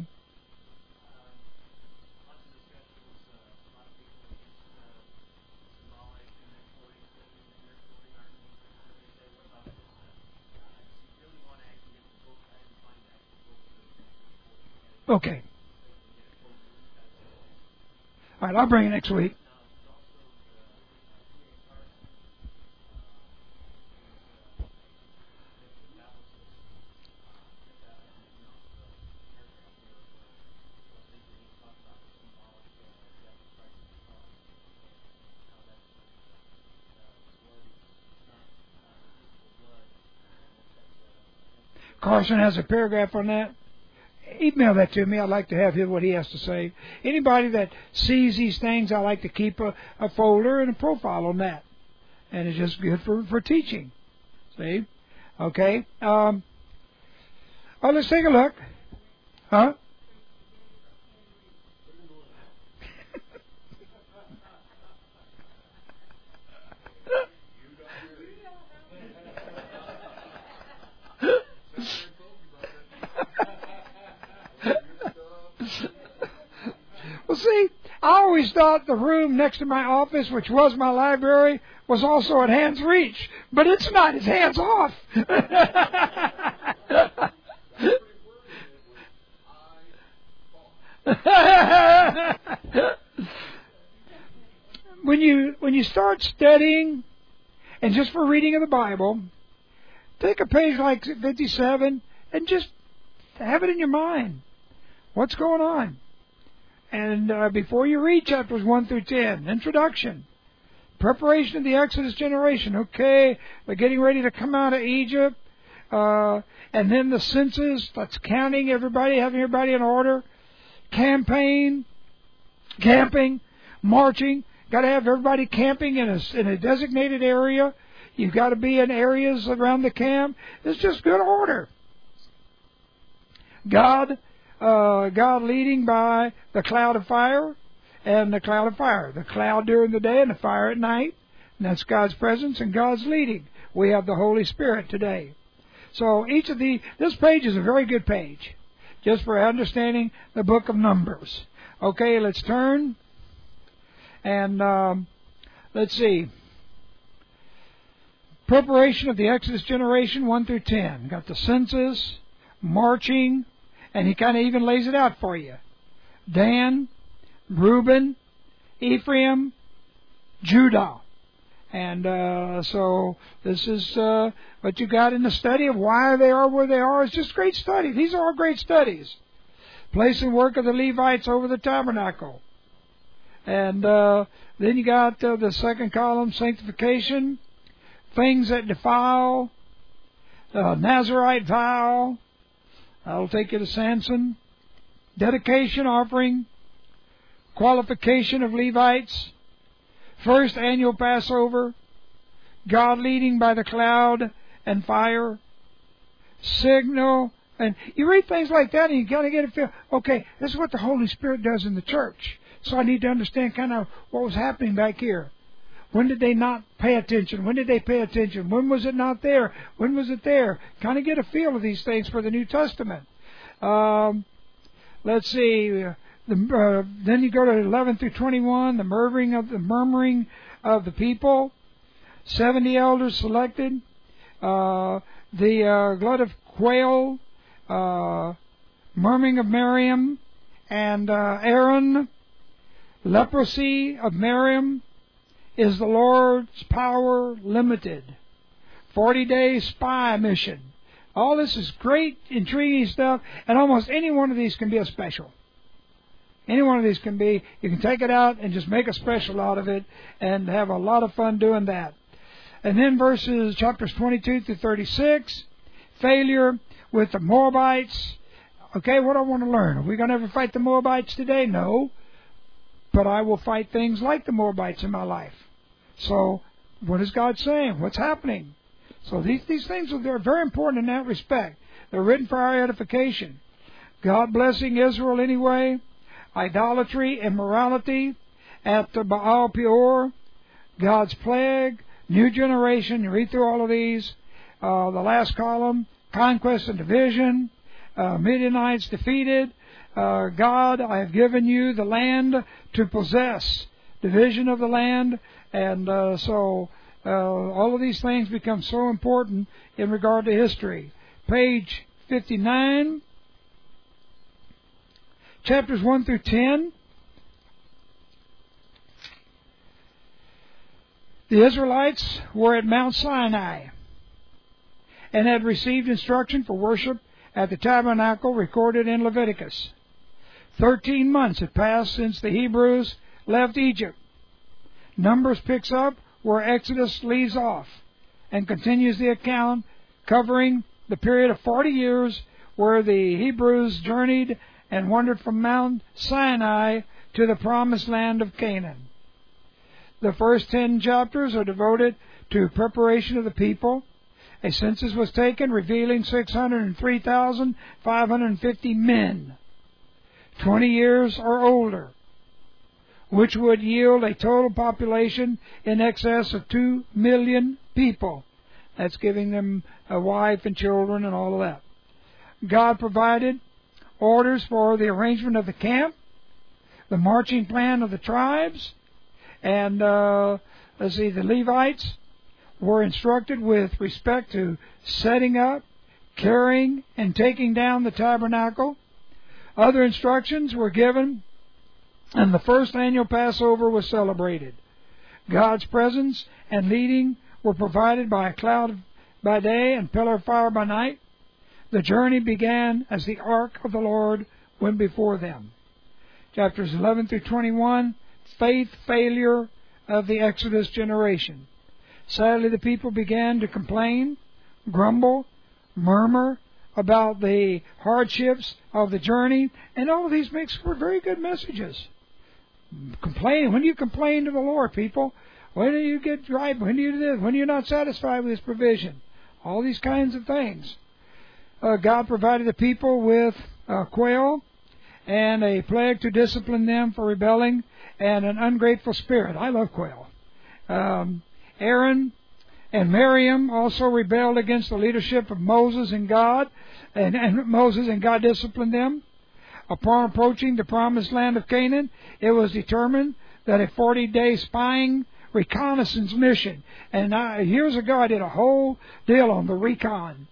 Okay. All right, I'll bring it next week. Carson has a paragraph on that. Email that to me. I'd like to have him, what he has to say. Anybody that sees these things, I like to keep a, a folder and a profile on that. And it's just good for, for teaching. See? Okay. Um, well, let's take a look. Huh? Well, see, I always thought the room next to my office, which was my library, was also at hand's reach. But it's not. It's hands off. when you when you start studying, and just for reading of the Bible, take a page like fifty-seven and just have it in your mind. What's going on? And uh, before you read chapters one through ten, introduction, preparation of the Exodus generation. Okay, we're getting ready to come out of Egypt. Uh, and then the census, that's counting everybody, having everybody in order. Campaign, camping, marching. Got to have everybody camping in a, in a designated area. You've got to be in areas around the camp. It's just good order. God, uh, God leading by the cloud of fire and the cloud of fire. The cloud during the day and the fire at night. And that's God's presence and God's leading. We have the Holy Spirit today. So each of the, this page is a very good page, just for understanding the book of Numbers. Okay, let's turn. And um, let's see. Preparation of the Exodus generation one through ten. Got the census, marching, and he kind of even lays it out for you. Dan, Reuben, Ephraim, Judah. And uh, so this is uh, what you got in the study of why they are where they are. It's just great study. These are all great studies. Place and work of the Levites over the tabernacle. And uh, then you got uh, the second column, sanctification, things that defile, uh, Nazarite vow. That'll take you to Samson. Dedication, offering, qualification of Levites, first annual Passover, God leading by the cloud and fire, signal, and you read things like that and you got to get a feel, okay, this is what the Holy Spirit does in the church. So I need to understand kind of what was happening back here. When did they not pay attention? When did they pay attention? When was it not there? When was it there? Kind of get a feel of these things for the New Testament. Um, let's see. The, uh, then you go to eleven through twenty-one, the murmuring of the murmuring of the people, seventy elders selected, uh, the uh, glut of quail, uh, murmuring of Miriam and uh, Aaron, leprosy of Miriam, is the Lord's power limited? Forty day spy mission. All this is great, intriguing stuff, and almost any one of these can be a special. Any one of these can be, you can take it out and just make a special out of it and have a lot of fun doing that. And then verses, chapters twenty-two through thirty-six, failure with the Moabites. Okay, what do I want to learn? Are we going to ever fight the Moabites today? No. But I will fight things like the Moabites in my life. So, what is God saying? What's happening? So these, these things are they're very important in that respect. They're written for our edification. God blessing Israel anyway. Idolatry, immorality at the Baal Peor, God's plague, new generation. You read through all of these. Uh, the last column, conquest and division, uh, Midianites defeated. Uh, God, I have given you the land to possess. Division of the land. And uh, so uh, all of these things become so important in regard to history. Page fifty-nine. Chapters one through ten. The Israelites were at Mount Sinai and had received instruction for worship at the tabernacle recorded in Leviticus. Thirteen months had passed since the Hebrews left Egypt. Numbers picks up where Exodus leaves off and continues the account covering the period of forty years where the Hebrews journeyed and wandered from Mount Sinai to the promised land of Canaan. The first ten chapters are devoted to preparation of the people. A census was taken revealing six hundred three thousand five hundred fifty men, twenty years or older, which would yield a total population in excess of two million people. That's giving them a wife and children and all of that. God provided orders for the arrangement of the camp, the marching plan of the tribes, and uh, let's see, the Levites were instructed with respect to setting up, carrying, and taking down the tabernacle. Other instructions were given, and the first annual Passover was celebrated. God's presence and leading were provided by a cloud by day and pillar of fire by night. The journey began as the ark of the Lord went before them. Chapters eleven through twenty-one, faith failure of the Exodus generation. Sadly, the people began to complain, grumble, murmur about the hardships of the journey, and all of these makes for very good messages. Complain. When do you complain to the Lord, people? When do you get right? When do you do this? When are you not satisfied with His provision? All these kinds of things. Uh, God provided the people with uh, quail and a plague to discipline them for rebelling and an ungrateful spirit. I love quail. Um, Aaron and Miriam also rebelled against the leadership of Moses and God, and, and Moses and God disciplined them. Upon approaching the promised land of Canaan, it was determined that a forty-day spying reconnaissance mission, and I, years ago I did a whole deal on the recon.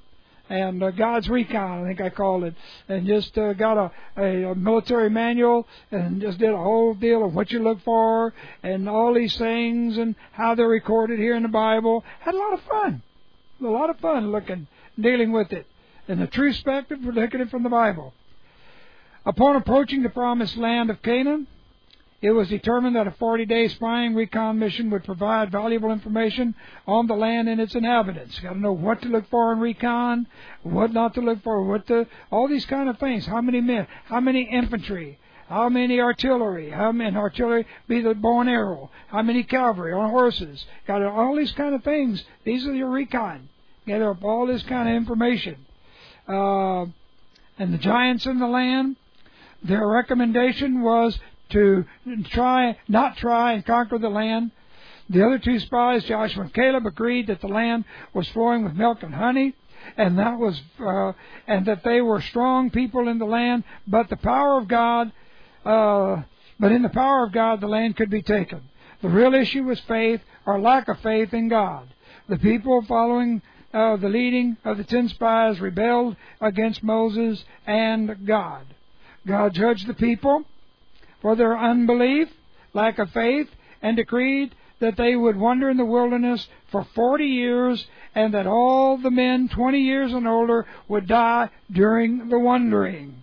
and uh, God's Recon, I think I called it, and just uh, got a, a, a military manual and just did a whole deal of what you look for and all these things and how they're recorded here in the Bible. Had a lot of fun, a lot of fun looking, dealing with it, and the true perspective, we're looking at it from the Bible. Upon approaching the promised land of Canaan, it was determined that a forty-day spying recon mission would provide valuable information on the land and its inhabitants. Got to know what to look for in recon, what not to look for, what to, all these kind of things. How many men, how many infantry, how many artillery, how many artillery be the bow and arrow, how many cavalry on horses. Got to, all these kind of things. These are your recon. Gather up all this kind of information. Uh, and the giants in the land, their recommendation was to try, not try and conquer the land. The other two spies, Joshua and Caleb, agreed that the land was flowing with milk and honey, and that was, uh, and that they were strong people in the land. But the power of God, uh, but in the power of God, the land could be taken. The real issue was faith or lack of faith in God. The people following uh, the leading of the ten spies rebelled against Moses and God. God judged the people for their unbelief, lack of faith, and decreed that they would wander in the wilderness for forty years, and that all the men twenty years and older would die during the wandering.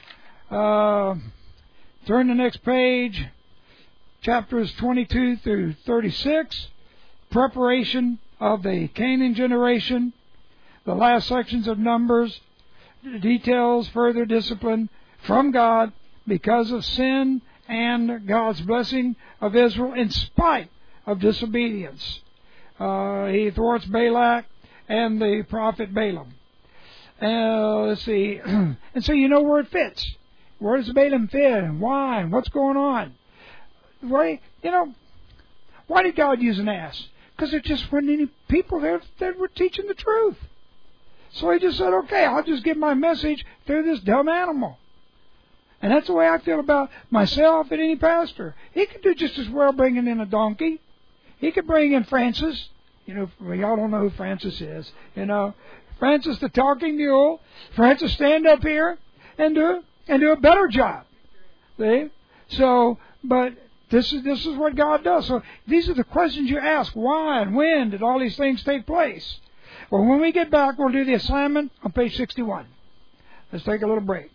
Uh, turn to the next page, chapters twenty-two through thirty-six, preparation of the Canaan generation, the last sections of Numbers, details further discipline from God because of sin and God's blessing of Israel in spite of disobedience. Uh, he thwarts Balak and the prophet Balaam. Uh, let's see. And so you know where it fits. Where does Balaam fit and why and what's going on? Why, you know, why did God use an ass? Because there just weren't any people there that were teaching the truth. So he just said, okay, I'll just give my message through this dumb animal. And that's the way I feel about myself and any pastor. He could do just as well bringing in a donkey. He could bring in Francis. You know, y'all don't know who Francis is. You know, Francis the talking mule. Francis stand up here and do and do a better job. See? So, but this is this is what God does. So these are the questions you ask. Why and when did all these things take place? Well, when we get back, we'll do the assignment on page sixty-one. Let's take a little break.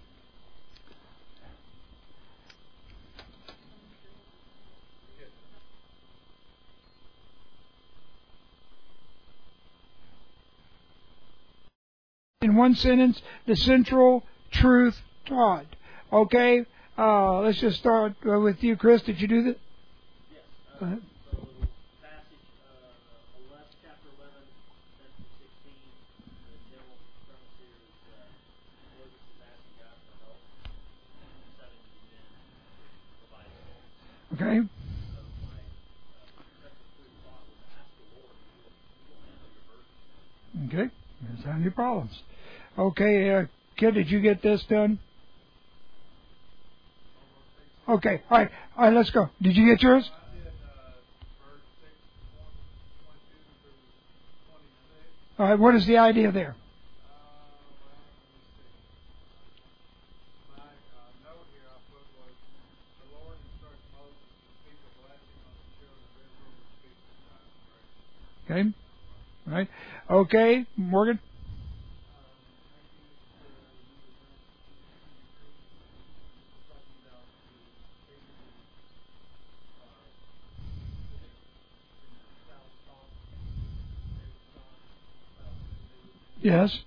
In one sentence, the central truth taught. Okay, uh, let's just start uh, with you, Chris. Did you do that? Yes. Uh, Go ahead. So, passage uh, eleven, chapter eleven, section sixteen. The general premise here is uh, Moses is asking God for help. Seven to ten provide help. Okay. So my uh, second food thought was ask the Lord. You will, you will handle your burden. Okay. There's not any problems. Okay, uh, kid, did you get this done? Okay, all right, all right, let's go. Did you get yours? I did uh, verse six, twenty-two through twenty-six. All right, what is the idea there? Uh, well, let me see. My uh, note here I put was, the Lord instructs Moses to speak a blessing on the children of Israel and speak to God's grace. Okay, all right. Okay, Morgan? Yes.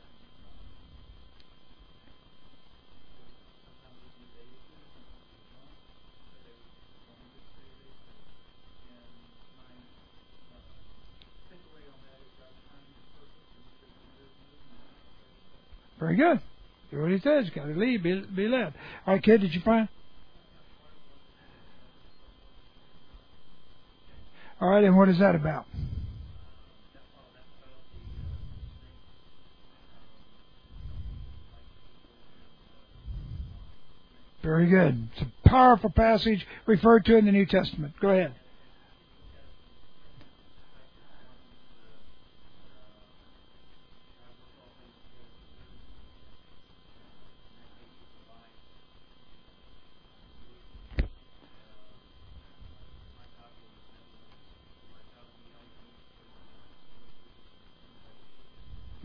Very good. Do what he says. Got to lead, be, be led. All right, kid, did you find? All right, and what is that about? Very good. It's a powerful passage referred to in the New Testament. Go ahead.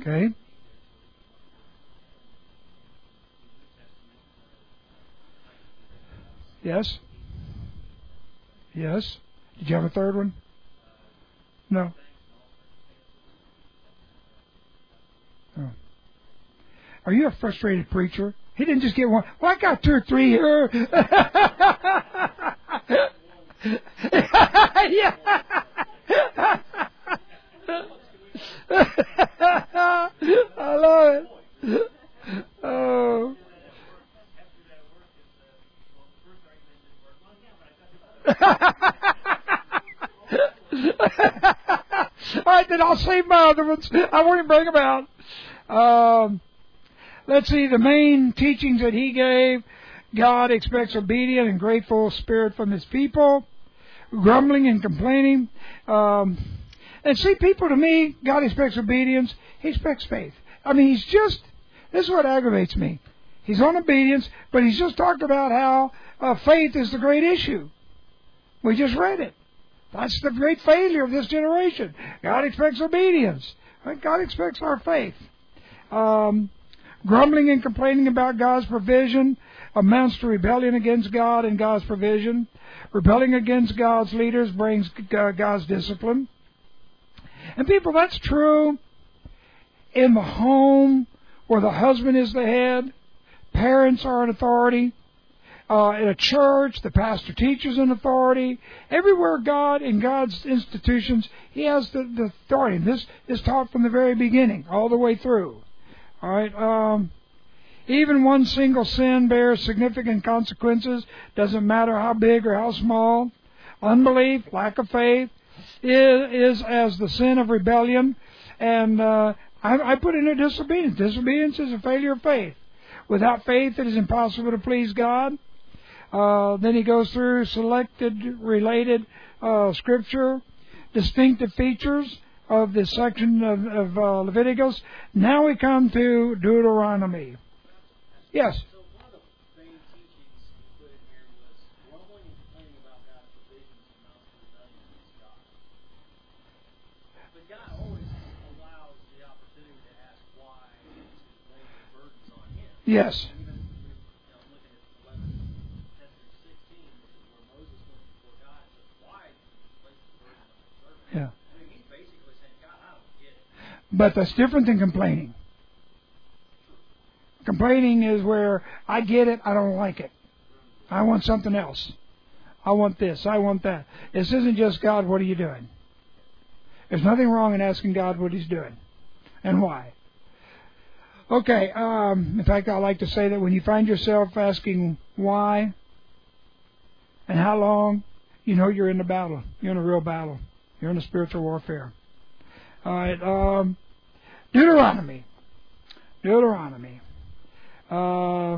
Okay. Yes. Yes. Did you have a third one? No. Oh. Are you a frustrated preacher? He didn't just get one. Well, I got two or three here. Yeah. I love it. Oh. All right, then I'll save my other ones. I won't even bring them out. Um, let's see, the main teachings that he gave. God expects obedient and grateful spirit from his people. Grumbling and complaining. Um, and see, people, to me, God expects obedience. He expects faith. I mean, he's just, this is what aggravates me. He's on obedience, but he's just talked about how uh, faith is the great issue. We just read it. That's the great failure of this generation. God expects obedience. God expects our faith. Um, grumbling and complaining about God's provision amounts to rebellion against God and God's provision. Rebelling against God's leaders brings God's discipline. And people, that's true in the home where the husband is the head. Parents are an authority. Uh, in a church, the pastor teaches an authority. Everywhere God, in God's institutions, he has the, the authority. And this is taught from the very beginning, all the way through. All right. Um, even one single sin bears significant consequences. Doesn't matter how big or how small. Unbelief, lack of faith, is, is as the sin of rebellion. And uh, I, I put in a disobedience. Disobedience is a failure of faith. Without faith, it is impossible to please God. Uh, then he goes through selected, related uh, scripture, distinctive features of this section of, of uh, Leviticus. Now we come to Deuteronomy. Yes. So one of the main teachings he put in here was grumbling and complaining about God's provisions and not rebellion against God. But God always allows the opportunity to ask why to lay the burdens on him. Yes. Even, you know, looking at eleven, ten through sixteen, this is where Moses went before God and said, why did you place the burden on your servant? Yeah. I mean, he's basically saying, God, I don't get it. But that's different than complaining. Complaining is where I get it, I don't like it. I want something else. I want this, I want that. This isn't just, God, what are you doing? There's nothing wrong in asking God what he's doing and why. Okay, um, in fact, I like to say that when you find yourself asking why and how long, you know you're in the battle. You're in a real battle. You're in a spiritual warfare. All right, um, Deuteronomy. Deuteronomy. Uh,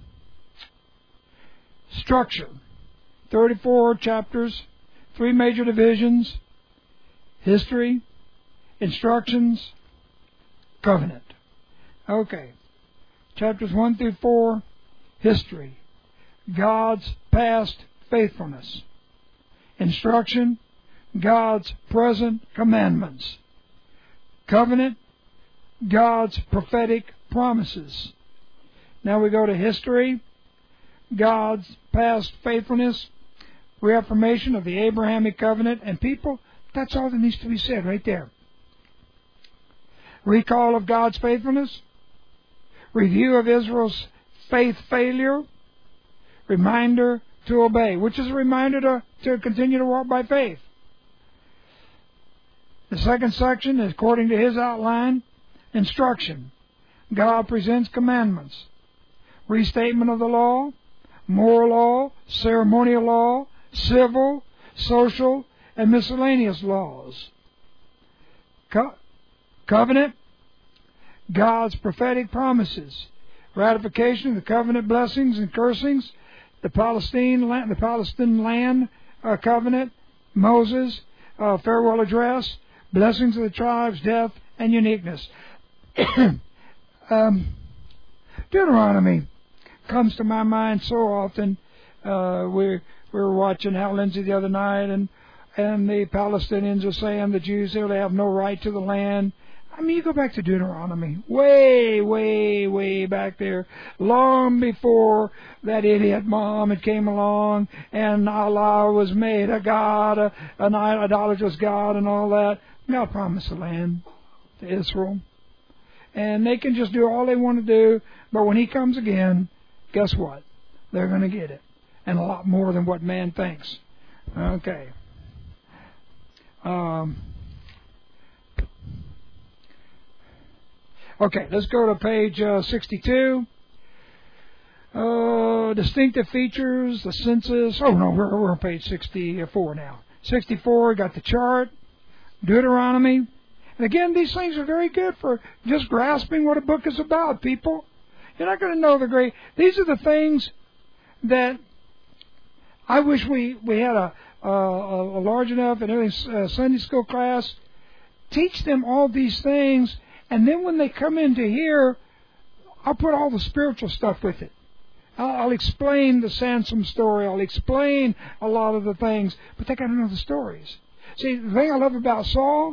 structure. thirty-four chapters, three major divisions, history, instructions, covenant. Okay. Chapters one through four, history. God's past faithfulness. Instruction, God's present commandments. Covenant, God's prophetic promises. Now we go to history, God's past faithfulness, reaffirmation of the Abrahamic covenant, and people, that's all that needs to be said right there. Recall of God's faithfulness, review of Israel's faith failure, reminder to obey, which is a reminder to, to continue to walk by faith. The second section is according to his outline, instruction. God presents commandments. Restatement of the law, moral law, ceremonial law, civil, social, and miscellaneous laws. Co- covenant, God's prophetic promises. Ratification of the covenant blessings and cursings. The Palestine land, the Palestine land uh, covenant. Moses, uh, farewell address. Blessings of the tribes, death, and uniqueness. um, Deuteronomy comes to my mind so often. Uh, we we were watching Hal Lindsey the other night, and and the Palestinians are saying the Jews really have no right to the land. I mean, you go back to Deuteronomy, way, way, way back there, long before that idiot Muhammad came along and Allah was made a god, a, an idolatrous god and all that. God promised the land to Israel. And they can just do all they want to do, but when He comes again, guess what? They're going to get it. And a lot more than what man thinks. Okay. Um... Okay, let's go to page uh, sixty-two. Uh, distinctive features, the census. Oh, no, we're, we're on page sixty-four now. sixty-four, got the chart, Deuteronomy. And again, these things are very good for just grasping what a book is about, people. You're not going to know the great... These are the things that I wish we, we had a, a, a large enough and every uh, Sunday school class. Teach them all these things. And then when they come into here, I'll put all the spiritual stuff with it. I'll, I'll explain the Samson story. I'll explain a lot of the things. But they got to know the stories. See, the thing I love about Saul,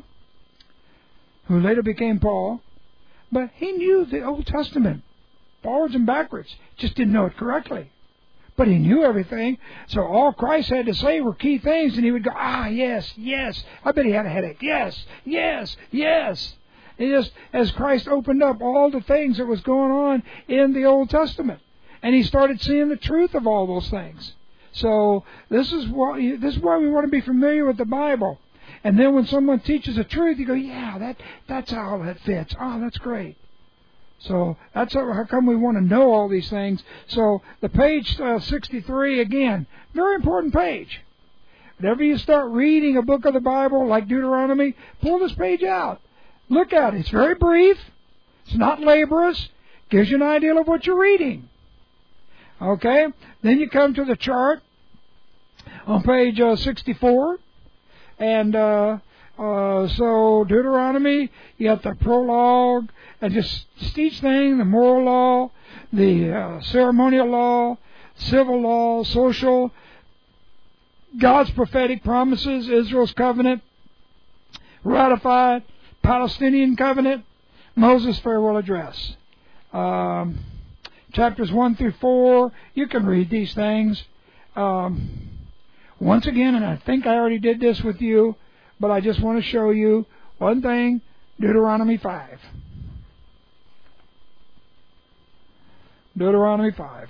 who later became Paul, but he knew the Old Testament, forwards and backwards. Just didn't know it correctly. But he knew everything. So all Christ had to say were key things. And he would go, ah, yes, yes. I bet he had a headache. Yes, yes, yes. It just, as Christ opened up all the things that was going on in the Old Testament. And he started seeing the truth of all those things. So this is why, this is why we want to be familiar with the Bible. And then when someone teaches the truth, you go, yeah, that that's how that fits. Oh, that's great. So that's how, how come we want to know all these things. So the page uh, sixty-three, again, very important page. Whenever you start reading a book of the Bible, like Deuteronomy, pull this page out. Look at it. It's very brief. It's not laborious. Gives you an idea of what you're reading. Okay? Then you come to the chart on page uh, sixty-four. And uh, uh, so Deuteronomy, you have the prologue, and just, just each thing, the moral law, the uh, ceremonial law, civil law, social, God's prophetic promises, Israel's covenant, ratified, Palestinian covenant, Moses' farewell address. Um, chapters one through four, you can read these things. Um, once again, and I think I already did this with you, but I just want to show you one thing, Deuteronomy five. Deuteronomy five.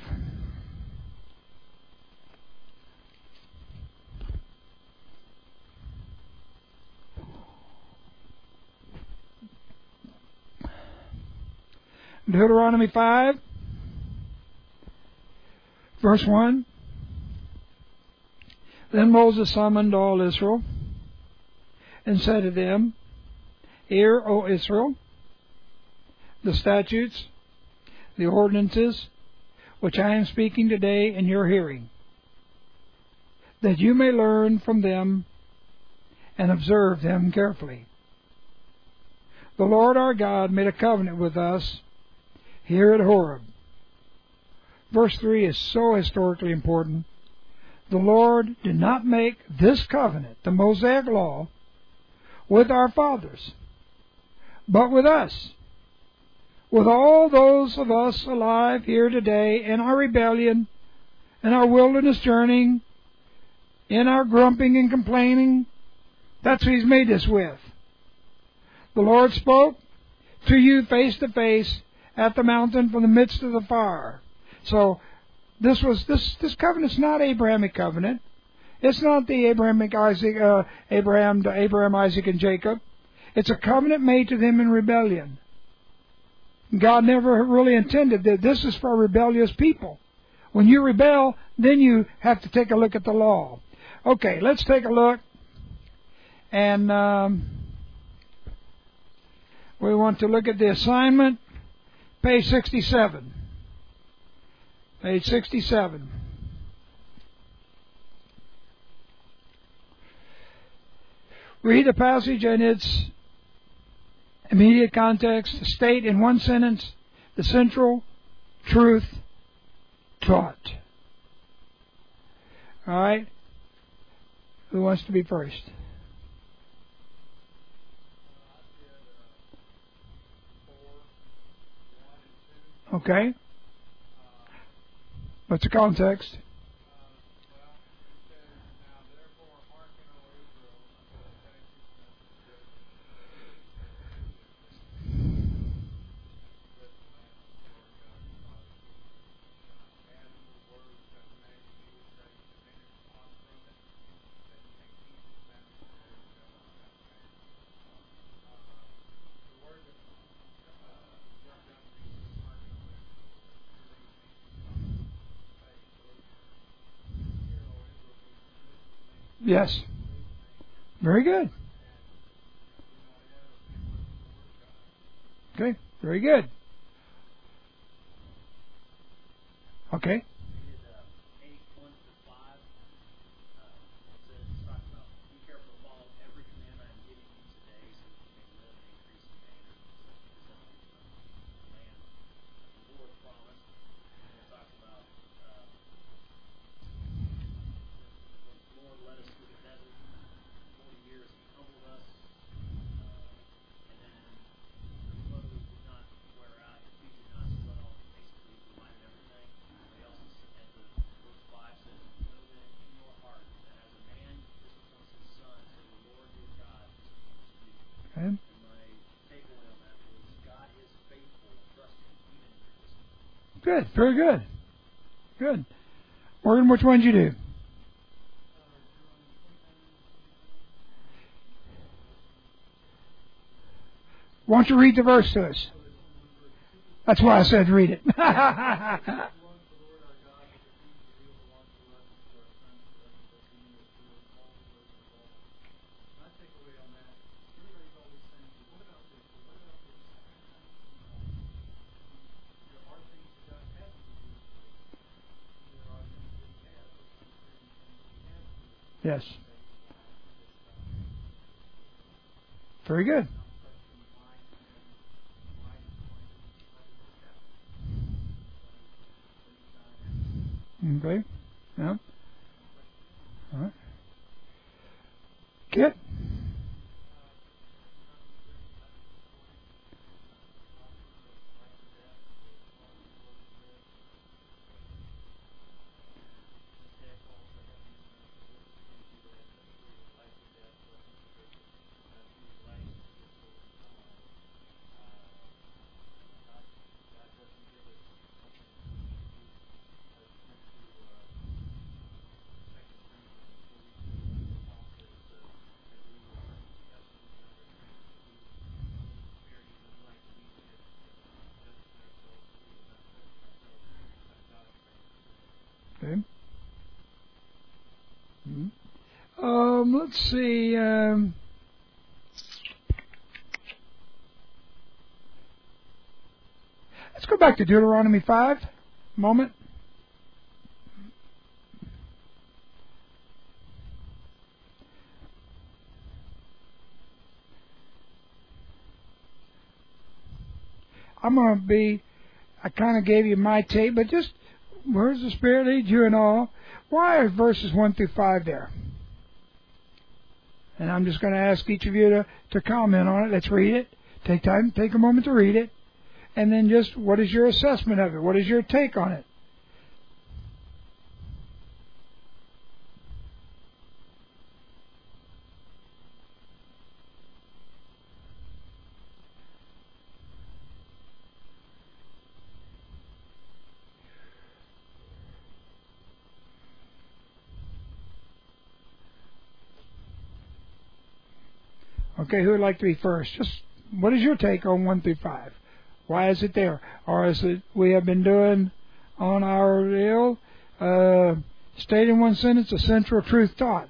Deuteronomy five, verse one. Then Moses summoned all Israel and said to them, Hear, O Israel, the statutes, the ordinances, which I am speaking today in your hearing, that you may learn from them and observe them carefully. The Lord our God made a covenant with us here at Horeb. Verse three is so historically important. The Lord did not make this covenant, the Mosaic law, with our fathers, but with us, with all those of us alive here today in our rebellion, in our wilderness journeying, in our grumping and complaining. That's who He's made this with. The Lord spoke to you face to face at the mountain from the midst of the fire. So this was this this covenant's not Abrahamic covenant. It's not the Abrahamic Isaac, uh, Abraham, Abraham, Isaac, and Jacob. It's a covenant made to them in rebellion. God never really intended that this is for rebellious people. When you rebel, then you have to take a look at the law. Okay, let's take a look. And um, we want to look at the assignment, page sixty-seven. Page sixty-seven. Read the passage in its immediate context. State in one sentence the central truth taught. All right? Who wants to be first? Okay. What's the context? Yes. Very good. Okay. Very good. Okay. Read uh, eight, one to five. Uh, it says, it talks about, be careful to follow every commandment I'm giving you today so that you may live and increase in danger, resembling the land that the Lord promised. And it talks about uh, the Lord led us through the desert for forty years. He humbled us. Uh, and then your clothes did not wear out, your feet did not swell. Basically, he provided everything. But he also said, at the verse five says, know then in your heart that as a man disciplines his son, so the Lord your God disciplines you. Okay. And my takeaway on that was God is faithful, trust him even in your discipline. Good. Very good. Good. Morgan, which one did you do? Why don't you read the verse to us? That's why I said read it. Yes. Very good. Okay. Yeah. All right. Kit? Okay. Hmm. Um, let's see. Um, let's go back to Deuteronomy five. Moment. I'm going to be, I kind of gave you my take, but just, where's the Spirit leads you and all? Why are verses one through five there? And I'm just going to ask each of you to, to comment on it. Let's read it. Take time, take a moment to read it. And then just, what is your assessment of it? What is your take on it? Okay, who would like to be first? Just, what is your take on one through five? Why is it there? Or is it we have been doing on our deal, uh, state in one sentence a central truth taught?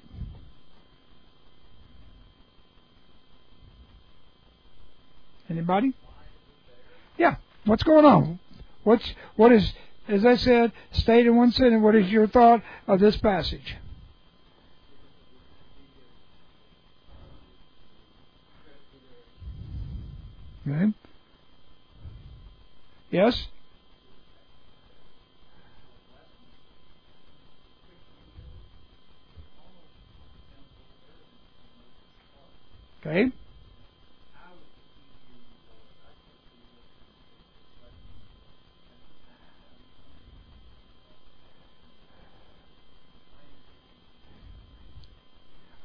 Anybody? Yeah. What's going on? What's what is? As I said, state in one sentence. What is your thought of this passage? Okay. Yes? Okay.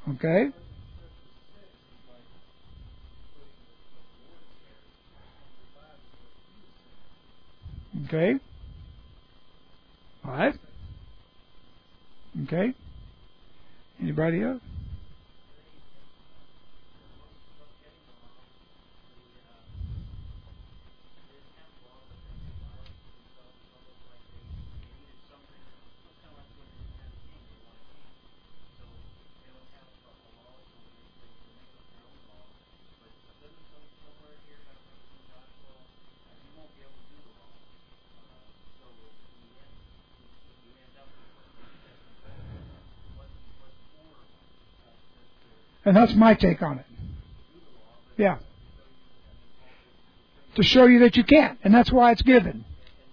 Okay? Okay? All right? Okay? Anybody else? And that's my take on it. Yeah. To show you that you can't. And that's why it's given.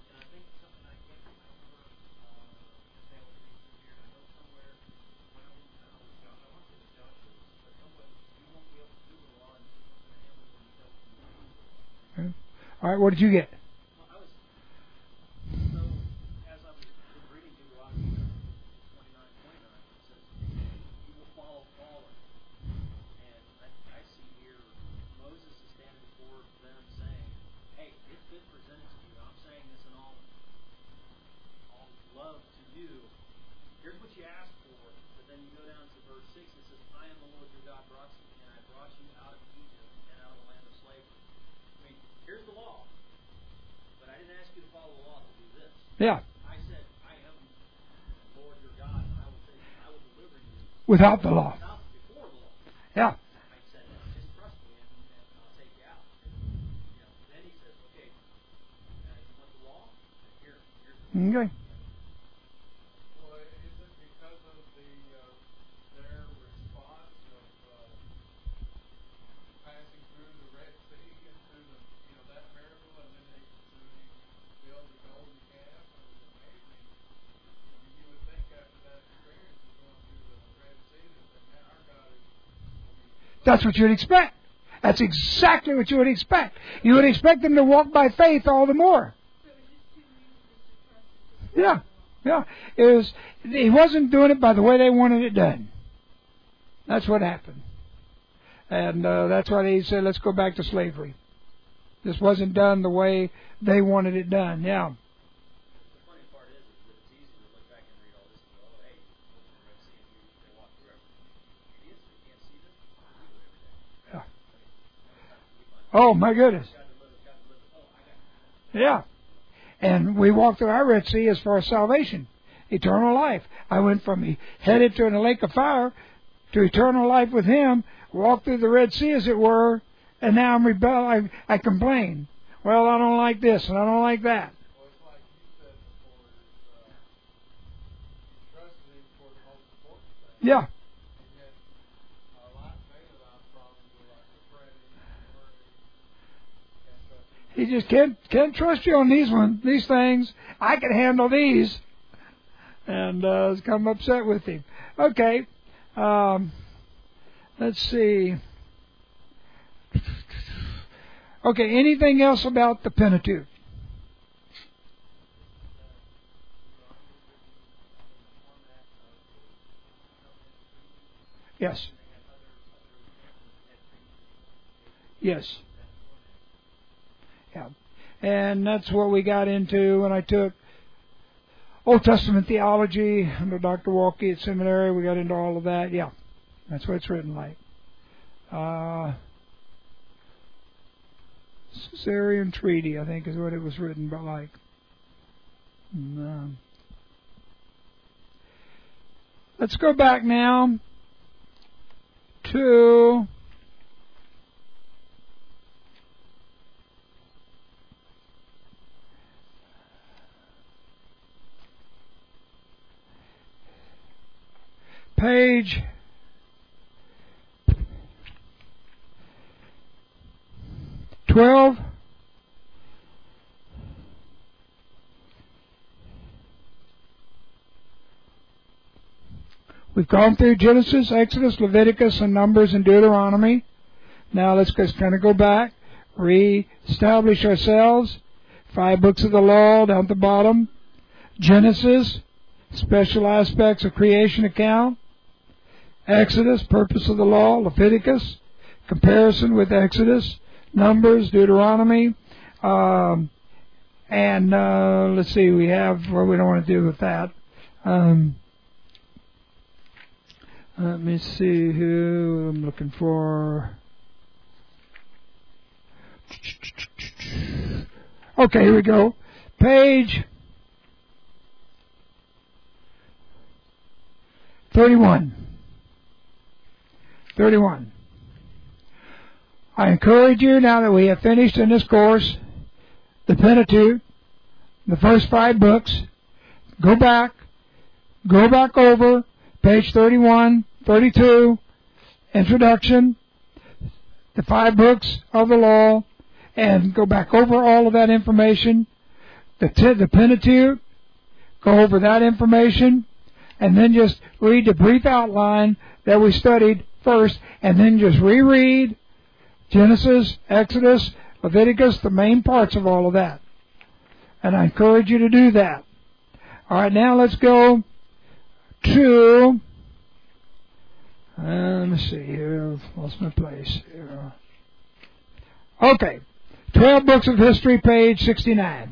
Okay. All right, what did you get? Yeah. I said, I am the Lord your God, and I will take, I will deliver you Without the law. without before the law. Yeah. I said, just trust me, and, and I'll take you out. And, you know, then he says, okay, uh, you want the law? Here, here's the law. Okay. Well, is it because of the uh, their response of uh, passing through the Red Sea and through the you know that miracle, and then they through the build the golden calf? I mean, amazing. I mean, you would think after that experience of going through the Red Sea that man, our God is. I mean, That's what you'd expect. That's exactly what you would expect. You would expect them to walk by faith all the more. So it's just too easy to trust. Yeah. Yeah. It was, he wasn't doing it by the way they wanted it done. That's what happened. And uh, that's why they said, let's go back to slavery. This wasn't done the way they wanted it done. Yeah. The funny part is, is that it's easy to look back and read all this and go, oh, hey, look at the Red Sea, and you, they walk through it. Idiots, they can't see this. We do it every day. Yeah. I mean, how many times do we find Oh, my goodness. God delivered, God delivered, oh, I got it. Yeah. And we walked through our Red Sea as far as salvation, eternal life. I went from headed to a lake of fire to eternal life with Him, walked through the Red Sea, as it were, and now I'm rebel. I, I complain. Well, I don't like this and I don't like that. well, it's like you said before, is uh, you trusted Him for the most important thing. Yeah. And yet, a lot many of our problems are like depression, worry, can't trust Him. He just can't can't trust you on these one these things. I can handle these, and uh, has come upset with him. Okay, um, let's see. Okay, anything else about the Pentateuch? Yes. Yes. Yeah. And that's what we got into when I took Old Testament theology under Doctor Walkie at seminary. We got into all of that. Yeah. That's what it's written like. Uh, Caesarean Treaty, I think, is what it was written but like. And, um, let's go back now to page twelve. We've gone through Genesis, Exodus, Leviticus, and Numbers, and Deuteronomy. Now let's just kind of go back, re-establish ourselves. Five books of the law down at the bottom. Genesis, special aspects of creation account. Exodus, purpose of the law, Leviticus, comparison with Exodus, Numbers, Deuteronomy, um, and uh, let's see, we have, well, we don't want to deal with that. Um, let me see who I'm looking for. Okay, here we go. Page thirty-one. thirty-one. I encourage you, now that we have finished in this course, the Pentateuch, the first five books, go back, go back over page thirty-one, thirty-two, introduction, the five books of the law, and go back over all of that information, the, t- the Pentateuch, go over that information, and then just read the brief outline that we studied first, and then just reread Genesis, Exodus, Leviticus, the main parts of all of that. And I encourage you to do that. All right, now let's go to, uh, let me see here, I've lost my place here. Okay, twelve Books of History, page sixty-nine.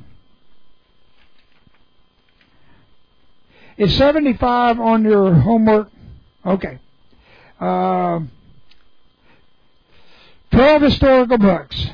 Is seventy-five on your homework? Okay. Uh, twelve historical books.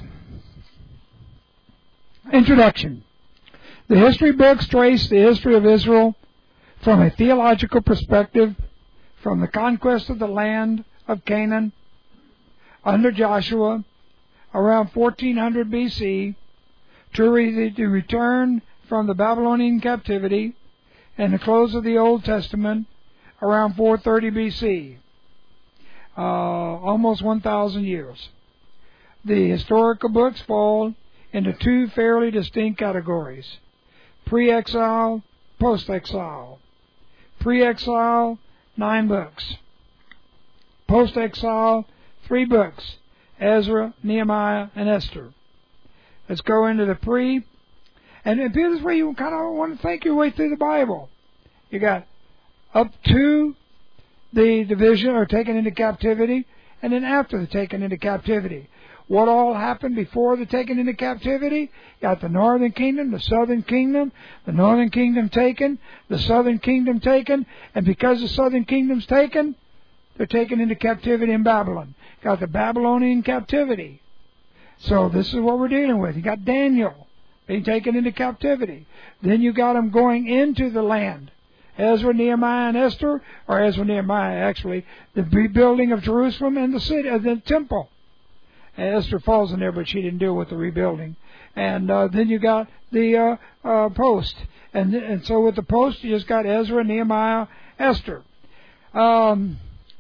Introduction. The history books trace the history of Israel from a theological perspective, from the conquest of the land of Canaan under Joshua around fourteen hundred B C to re- the return from the Babylonian captivity and the close of the Old Testament around four thirty B C, uh, almost one thousand years. The historical books fall into two fairly distinct categories: pre-exile, post-exile. Pre-exile, nine books. Post-exile, three books: Ezra, Nehemiah, and Esther. Let's go into the pre. And this way you kind of want to think your way through the Bible. You got up to the division or taken into captivity, and then after the taken into captivity. What all happened before the taken into captivity? You got the northern kingdom, the southern kingdom, the northern kingdom taken, the southern kingdom taken, and because the southern kingdom's taken, they're taken into captivity in Babylon. You got the Babylonian captivity. So this is what we're dealing with. You got Daniel being taken into captivity. Then you got them going into the land. Ezra, Nehemiah, and Esther, or Ezra, Nehemiah, actually, the rebuilding of Jerusalem and the city, uh, the temple. And Esther falls in there, but she didn't deal with the rebuilding. And uh, then you got the uh, uh, post. And, and so with the post, you just got Ezra, Nehemiah, Esther. Um,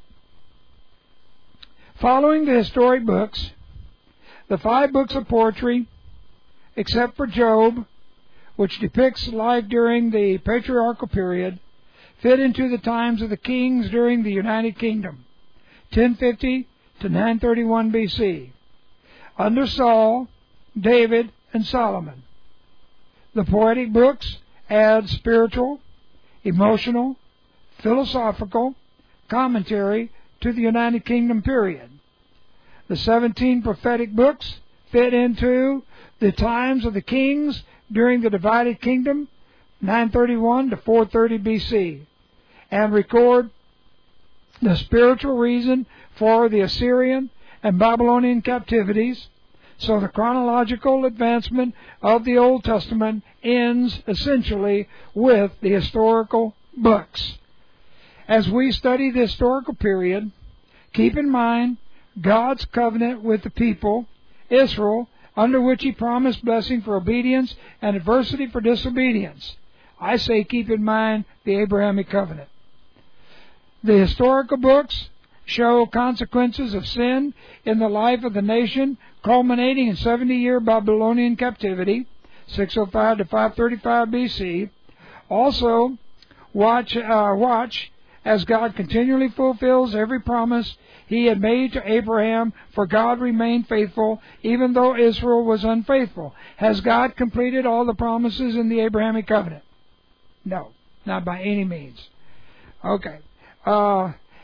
following the historic books, the five books of poetry, except for Job, which depicts life during the patriarchal period, fit into the times of the kings during the United Kingdom, ten fifty to nine thirty-one B C, under Saul, David, and Solomon. The poetic books add spiritual, emotional, philosophical commentary to the United Kingdom period. The seventeen prophetic books fit into the times of the kings during the divided kingdom, nine thirty-one to four thirty B C, and record the spiritual reason for the Assyrian and Babylonian captivities. So the chronological advancement of the Old Testament ends essentially with the historical books. As we study the historical period, keep in mind God's covenant with the people, Israel, under which He promised blessing for obedience and adversity for disobedience. I say keep in mind the Abrahamic covenant. The historical books show consequences of sin in the life of the nation, culminating in seventy-year Babylonian captivity, six oh five to five thirty-five B C. Also, watch, uh, watch as God continually fulfills every promise He had made to Abraham, for God remained faithful, even though Israel was unfaithful. Has God completed all the promises in the Abrahamic covenant? No, not by any means. Okay. Uh,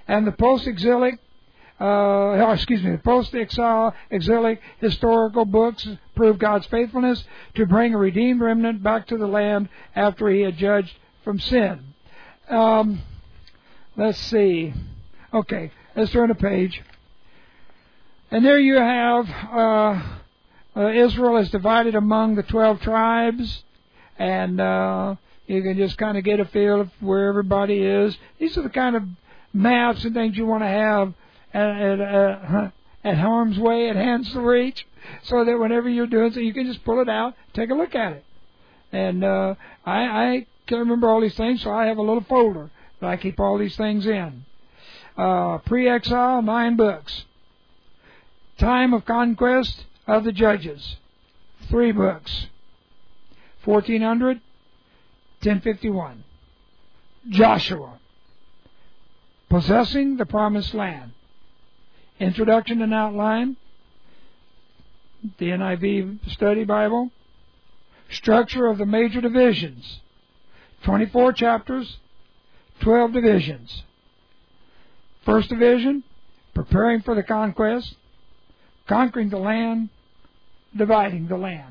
and the post-exilic, uh, oh, excuse me, the post-exile, exilic historical books prove God's faithfulness to bring a redeemed remnant back to the land after He had judged from sin. Um, let's see. Okay, let's turn a page. And there you have uh, uh, Israel is divided among the twelve tribes, and uh, you can just kind of get a feel of where everybody is. These are the kind of maps and things you want to have at, at, uh, at harm's way, at hand's reach, so that whenever you're doing so, you can just pull it out, take a look at it. And uh, I, I can't remember all these things, so I have a little folder that I keep all these things in. Uh, pre-exile, nine books. Time of conquest of the judges, three books. fourteen hundred, ten fifty-one. Joshua, possessing the promised land. Introduction and outline, the N I V Study Bible. Structure of the major divisions, twenty-four chapters, twelve divisions. First division, preparing for the conquest, conquering the land, dividing the land.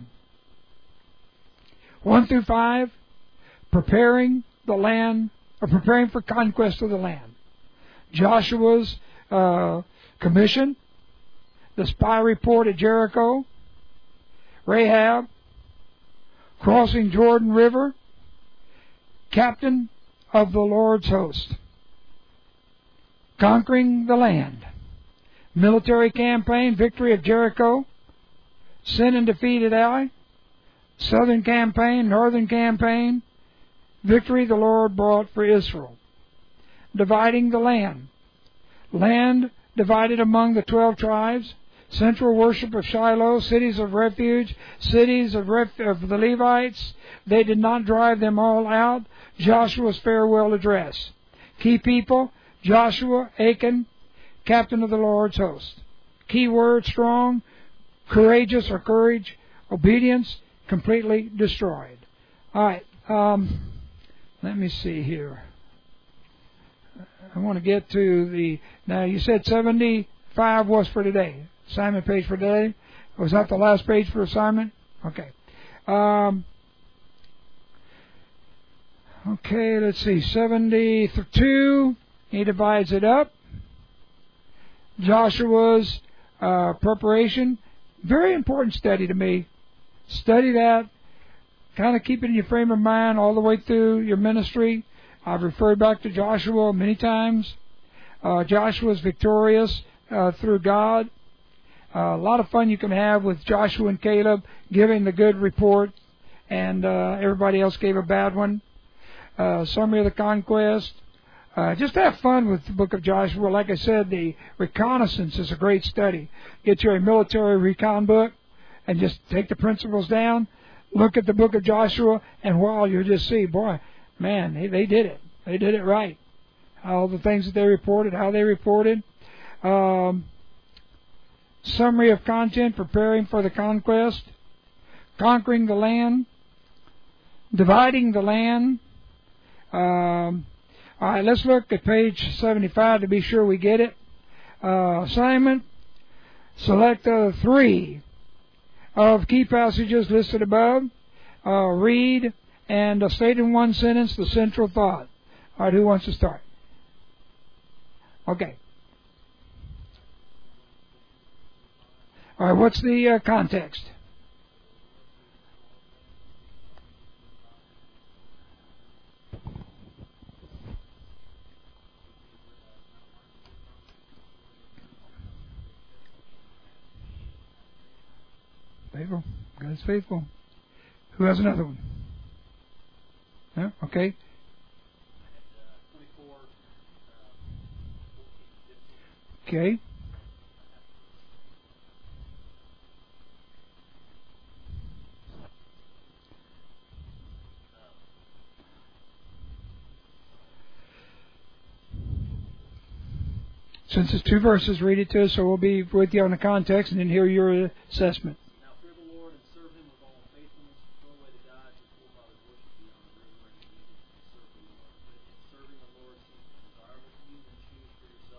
One through five, preparing the land, or preparing for conquest of the land. Joshua's uh, commission, the spy report at Jericho, Rahab, crossing Jordan River, captain of the Lord's host, conquering the land, military campaign, victory of Jericho, sin and defeat at Ai, southern campaign, northern campaign, victory the Lord brought for Israel, dividing the land, land divided among the twelve tribes, central worship of Shiloh, cities of refuge, cities of, ref- of the Levites. They did not drive them all out. Joshua's farewell address. Key people, Joshua, Achan, captain of the Lord's host. Key word, strong, courageous or courage, obedience, completely destroyed. All right, um, let me see here. I want to get to the, now you said seventy-five was for today. Assignment page for today. Was that the last page for assignment? Okay. Um, okay, let's see. seventy-two, he divides it up. Joshua's uh, preparation. Very important study to me. Study that. Kind of keep it in your frame of mind all the way through your ministry. I've referred back to Joshua many times. Uh, Joshua's victorious uh, through God. Uh, a lot of fun you can have with Joshua and Caleb giving the good report, and uh, everybody else gave a bad one. Uh, summary of the conquest. Uh, just have fun with the book of Joshua. Like I said, the reconnaissance is a great study. Get you a military recon book and just take the principles down. Look at the book of Joshua, and wow, you'll just see, boy, man, they, they did it. They did it right. All the things that they reported, how they reported. Um, summary of content, preparing for the conquest, conquering the land, dividing the land. Um, all right, let's look at page seventy-five to be sure we get it. Uh, assignment, select uh, three of key passages listed above. Uh, read and uh, state in one sentence the central thought. All right, who wants to start? Okay. All right, what's the uh, context? Faithful. God is faithful. Who has another one? Yeah, okay. Okay. Since it's two verses, read it to us, so we'll be with you on the context and then hear your assessment. Now fear the Lord and serve Him with all faithfulness. Throw away the gods your forefathers worshipped beyond the river and in Egypt and serve the Lord. But if serving the Lord seems desirable to you, then choose for yourself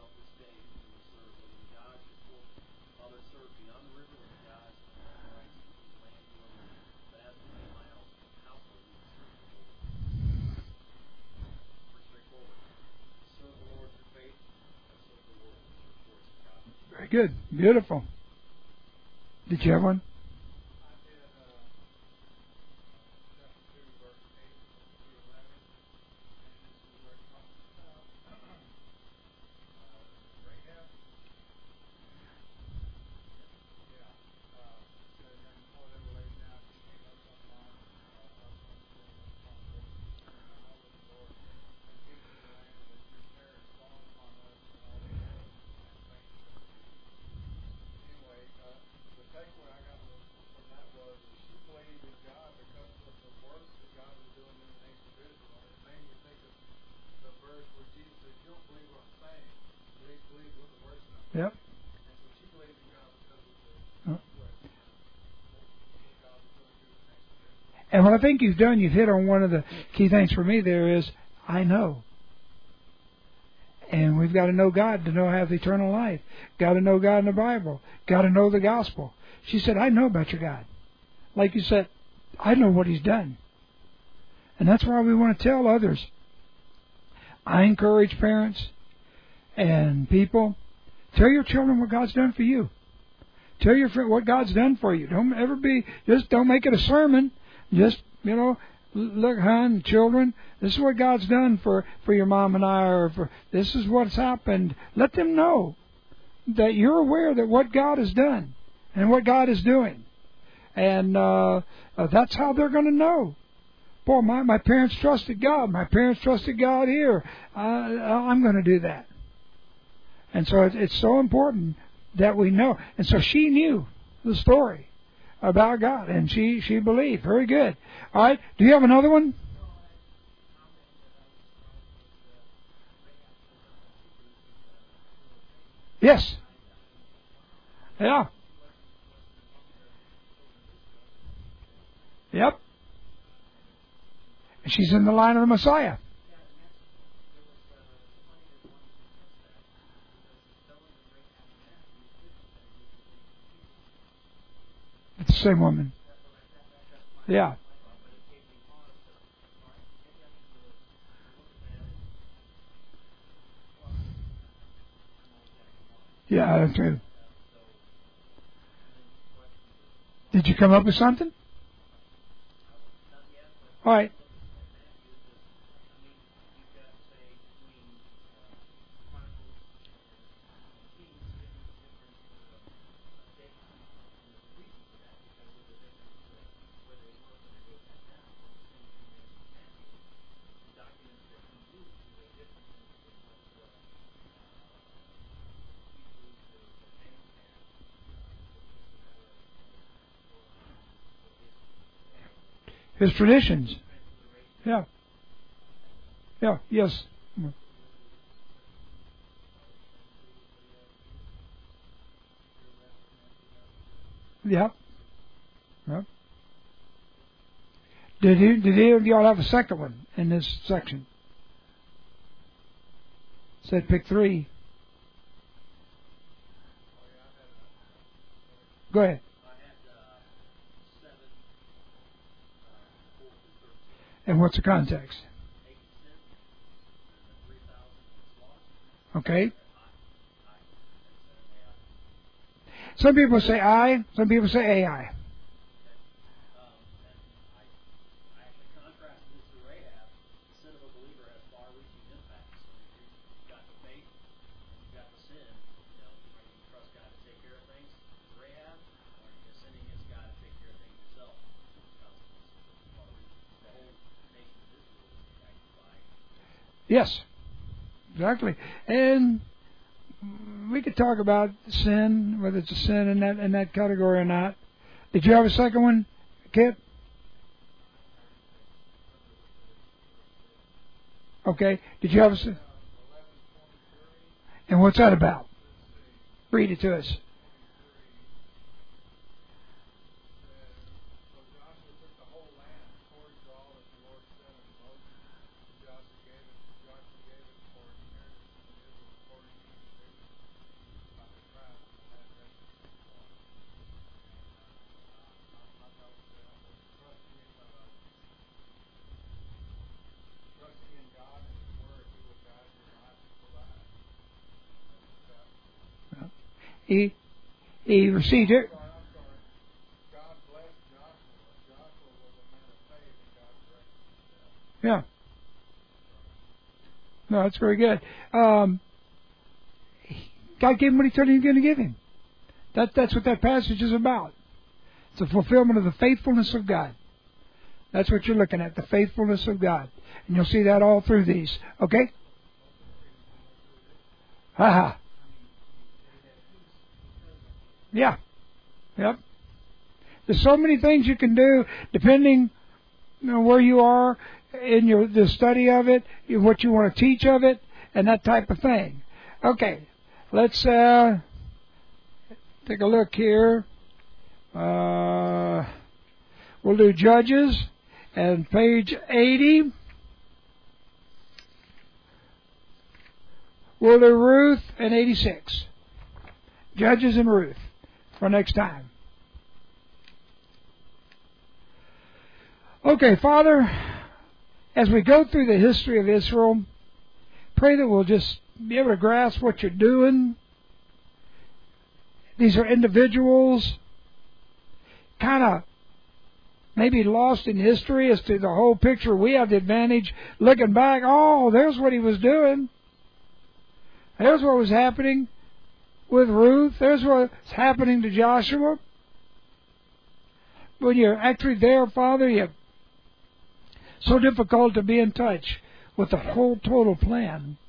Very good. Beautiful. Did you have one? I did, uh, chapter two, verse eight through eleven, and this is where it talks about, uh, Rahab. Yeah, uh, so then before they were laid down, she came up on the mountain, uh, up on the hill, upon the road, and I know the Lord, and give me the land that your parents fall upon us, and all the earth, and thanks unto you. Anyway, uh, the takeaway I got was, from that was that she believed in God because of the work that God was doing in the nation of Israel. It made me think of the verse where Jesus said, "You don't believe what I'm saying, at least believe what the word says." Yep. And so she believed in God because of the Huh. what, what God was going to do in the nation of Israel. And what I think you've done, you've hit on one of the key things for me there is, I know. And we've got to know God to know have eternal life. Got to know God in the Bible. Got to know the gospel. She said, I know about your God. Like you said, I know what He's done. And that's why we want to tell others. I encourage parents and people, tell your children what God's done for you. Tell your friend what God's done for you. Don't ever be, just don't make it a sermon. Just, you know, look, hon, children, this is what God's done for, for your mom and I, or for this is what's happened. Let them know that you're aware that what God has done and what God is doing. And uh, uh, that's how they're going to know. Boy, my, my parents trusted God. My parents trusted God here. Uh, I'm going to do that. And so it, it's so important that we know. And so she knew the story about God, and she, she believed. Very good. All right. Do you have another one? Yes. Yeah. Yep. And she's in the line of the Messiah. It's the same woman. Yeah. Yeah, that's true. Did you come up with something? All right. His traditions. Yeah. Yeah, yes. Yeah. Yeah. Did you, did either of y'all have a second one in this section? Said pick three. Go ahead. And what's the context? Okay. Some people say I, some people say A I. Yes, exactly. And we could talk about sin, whether it's a sin in that in that category or not. Did you have a second one, Kit? Okay. Did you have a second? And what's that about? Read it to us. he he received it. I'm sorry, I'm sorry. God blessed Joshua. Joshua was a man of faith, and God blessed him. Yeah. No, that's very good. Um, God gave him what he told him he was going to give him. That, that's what that passage is about. It's a fulfillment of the faithfulness of God. That's what you're looking at, the faithfulness of God. And you'll see that all through these. Okay? Ha-ha. Yeah. Yep. There's so many things you can do depending on where you are in your the study of it, what you want to teach of it, and that type of thing. Okay. Let's uh, take a look here. Uh, we'll do Judges and page eighty. We'll do Ruth and eighty-six. Judges and Ruth for next time. Okay, Father, as we go through the history of Israel, pray that we'll just be able to grasp what you're doing. These are individuals kind of maybe lost in history as to the whole picture. We have the advantage looking back. Oh, there's what he was doing. There's what was happening with Ruth. There's what's happening to Joshua. When you're actually there, Father, you're so difficult to be in touch with the whole total plan.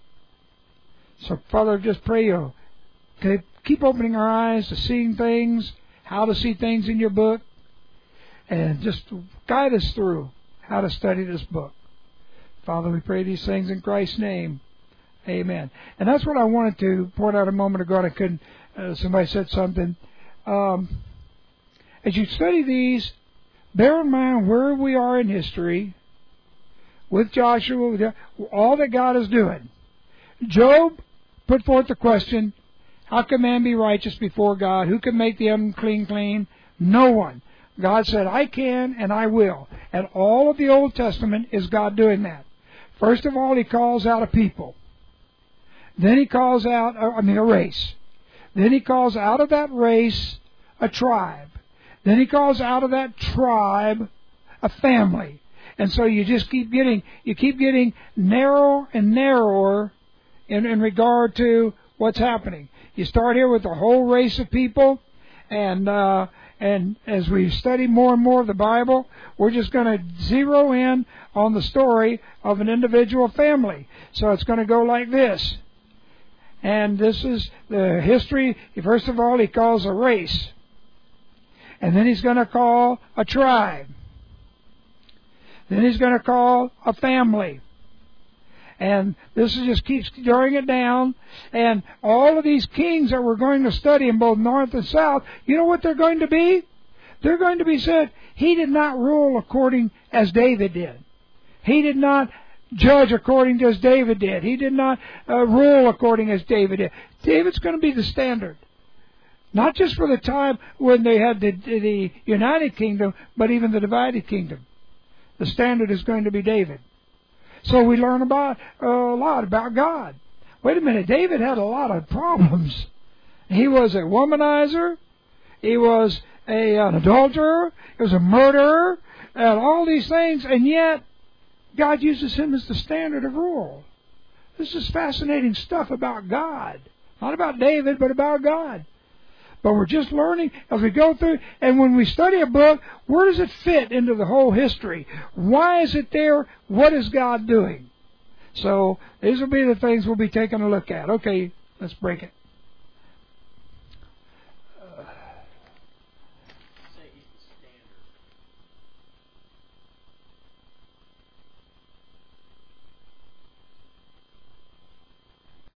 So, Father, just pray you okay, keep opening our eyes to seeing things, how to see things in your book, and just guide us through how to study this book. Father, we pray these things in Christ's name. Amen. And that's what I wanted to point out a moment ago. I couldn't. Uh, somebody said something. Um, as you study these, bear in mind where we are in history with Joshua, with all that God is doing. Job put forth the question, how can man be righteous before God? Who can make the unclean clean? No one. God said, I can and I will. And all of the Old Testament is God doing that. First of all, He calls out a people. Then He calls out, I mean, a race. Then He calls out of that race a tribe. Then He calls out of that tribe a family. And so you just keep getting, you keep getting narrower and narrower in, in regard to what's happening. You start here with a whole race of people, and uh, and as we study more and more of the Bible, we're just going to zero in on the story of an individual family. So it's going to go like this. And this is the history. First of all, He calls a race. And then He's going to call a tribe. Then He's going to call a family. And this is just keeps drawing it down. And all of these kings that we're going to study in both north and south, you know what they're going to be? They're going to be said, he did not rule according as David did. He did not judge according to as David did. He did not uh, rule according as David did. David's going to be the standard. Not just for the time when they had the, the united kingdom, but even the divided kingdom. The standard is going to be David. So we learn about uh, a lot about God. Wait a minute, David had a lot of problems. He was a womanizer. He was a, an adulterer. He was a murderer. And all these things. And yet, God uses him as the standard of rule. This is fascinating stuff about God. Not about David, but about God. But we're just learning as we go through. And when we study a book, where does it fit into the whole history? Why is it there? What is God doing? So these will be the things we'll be taking a look at. Okay, let's break it.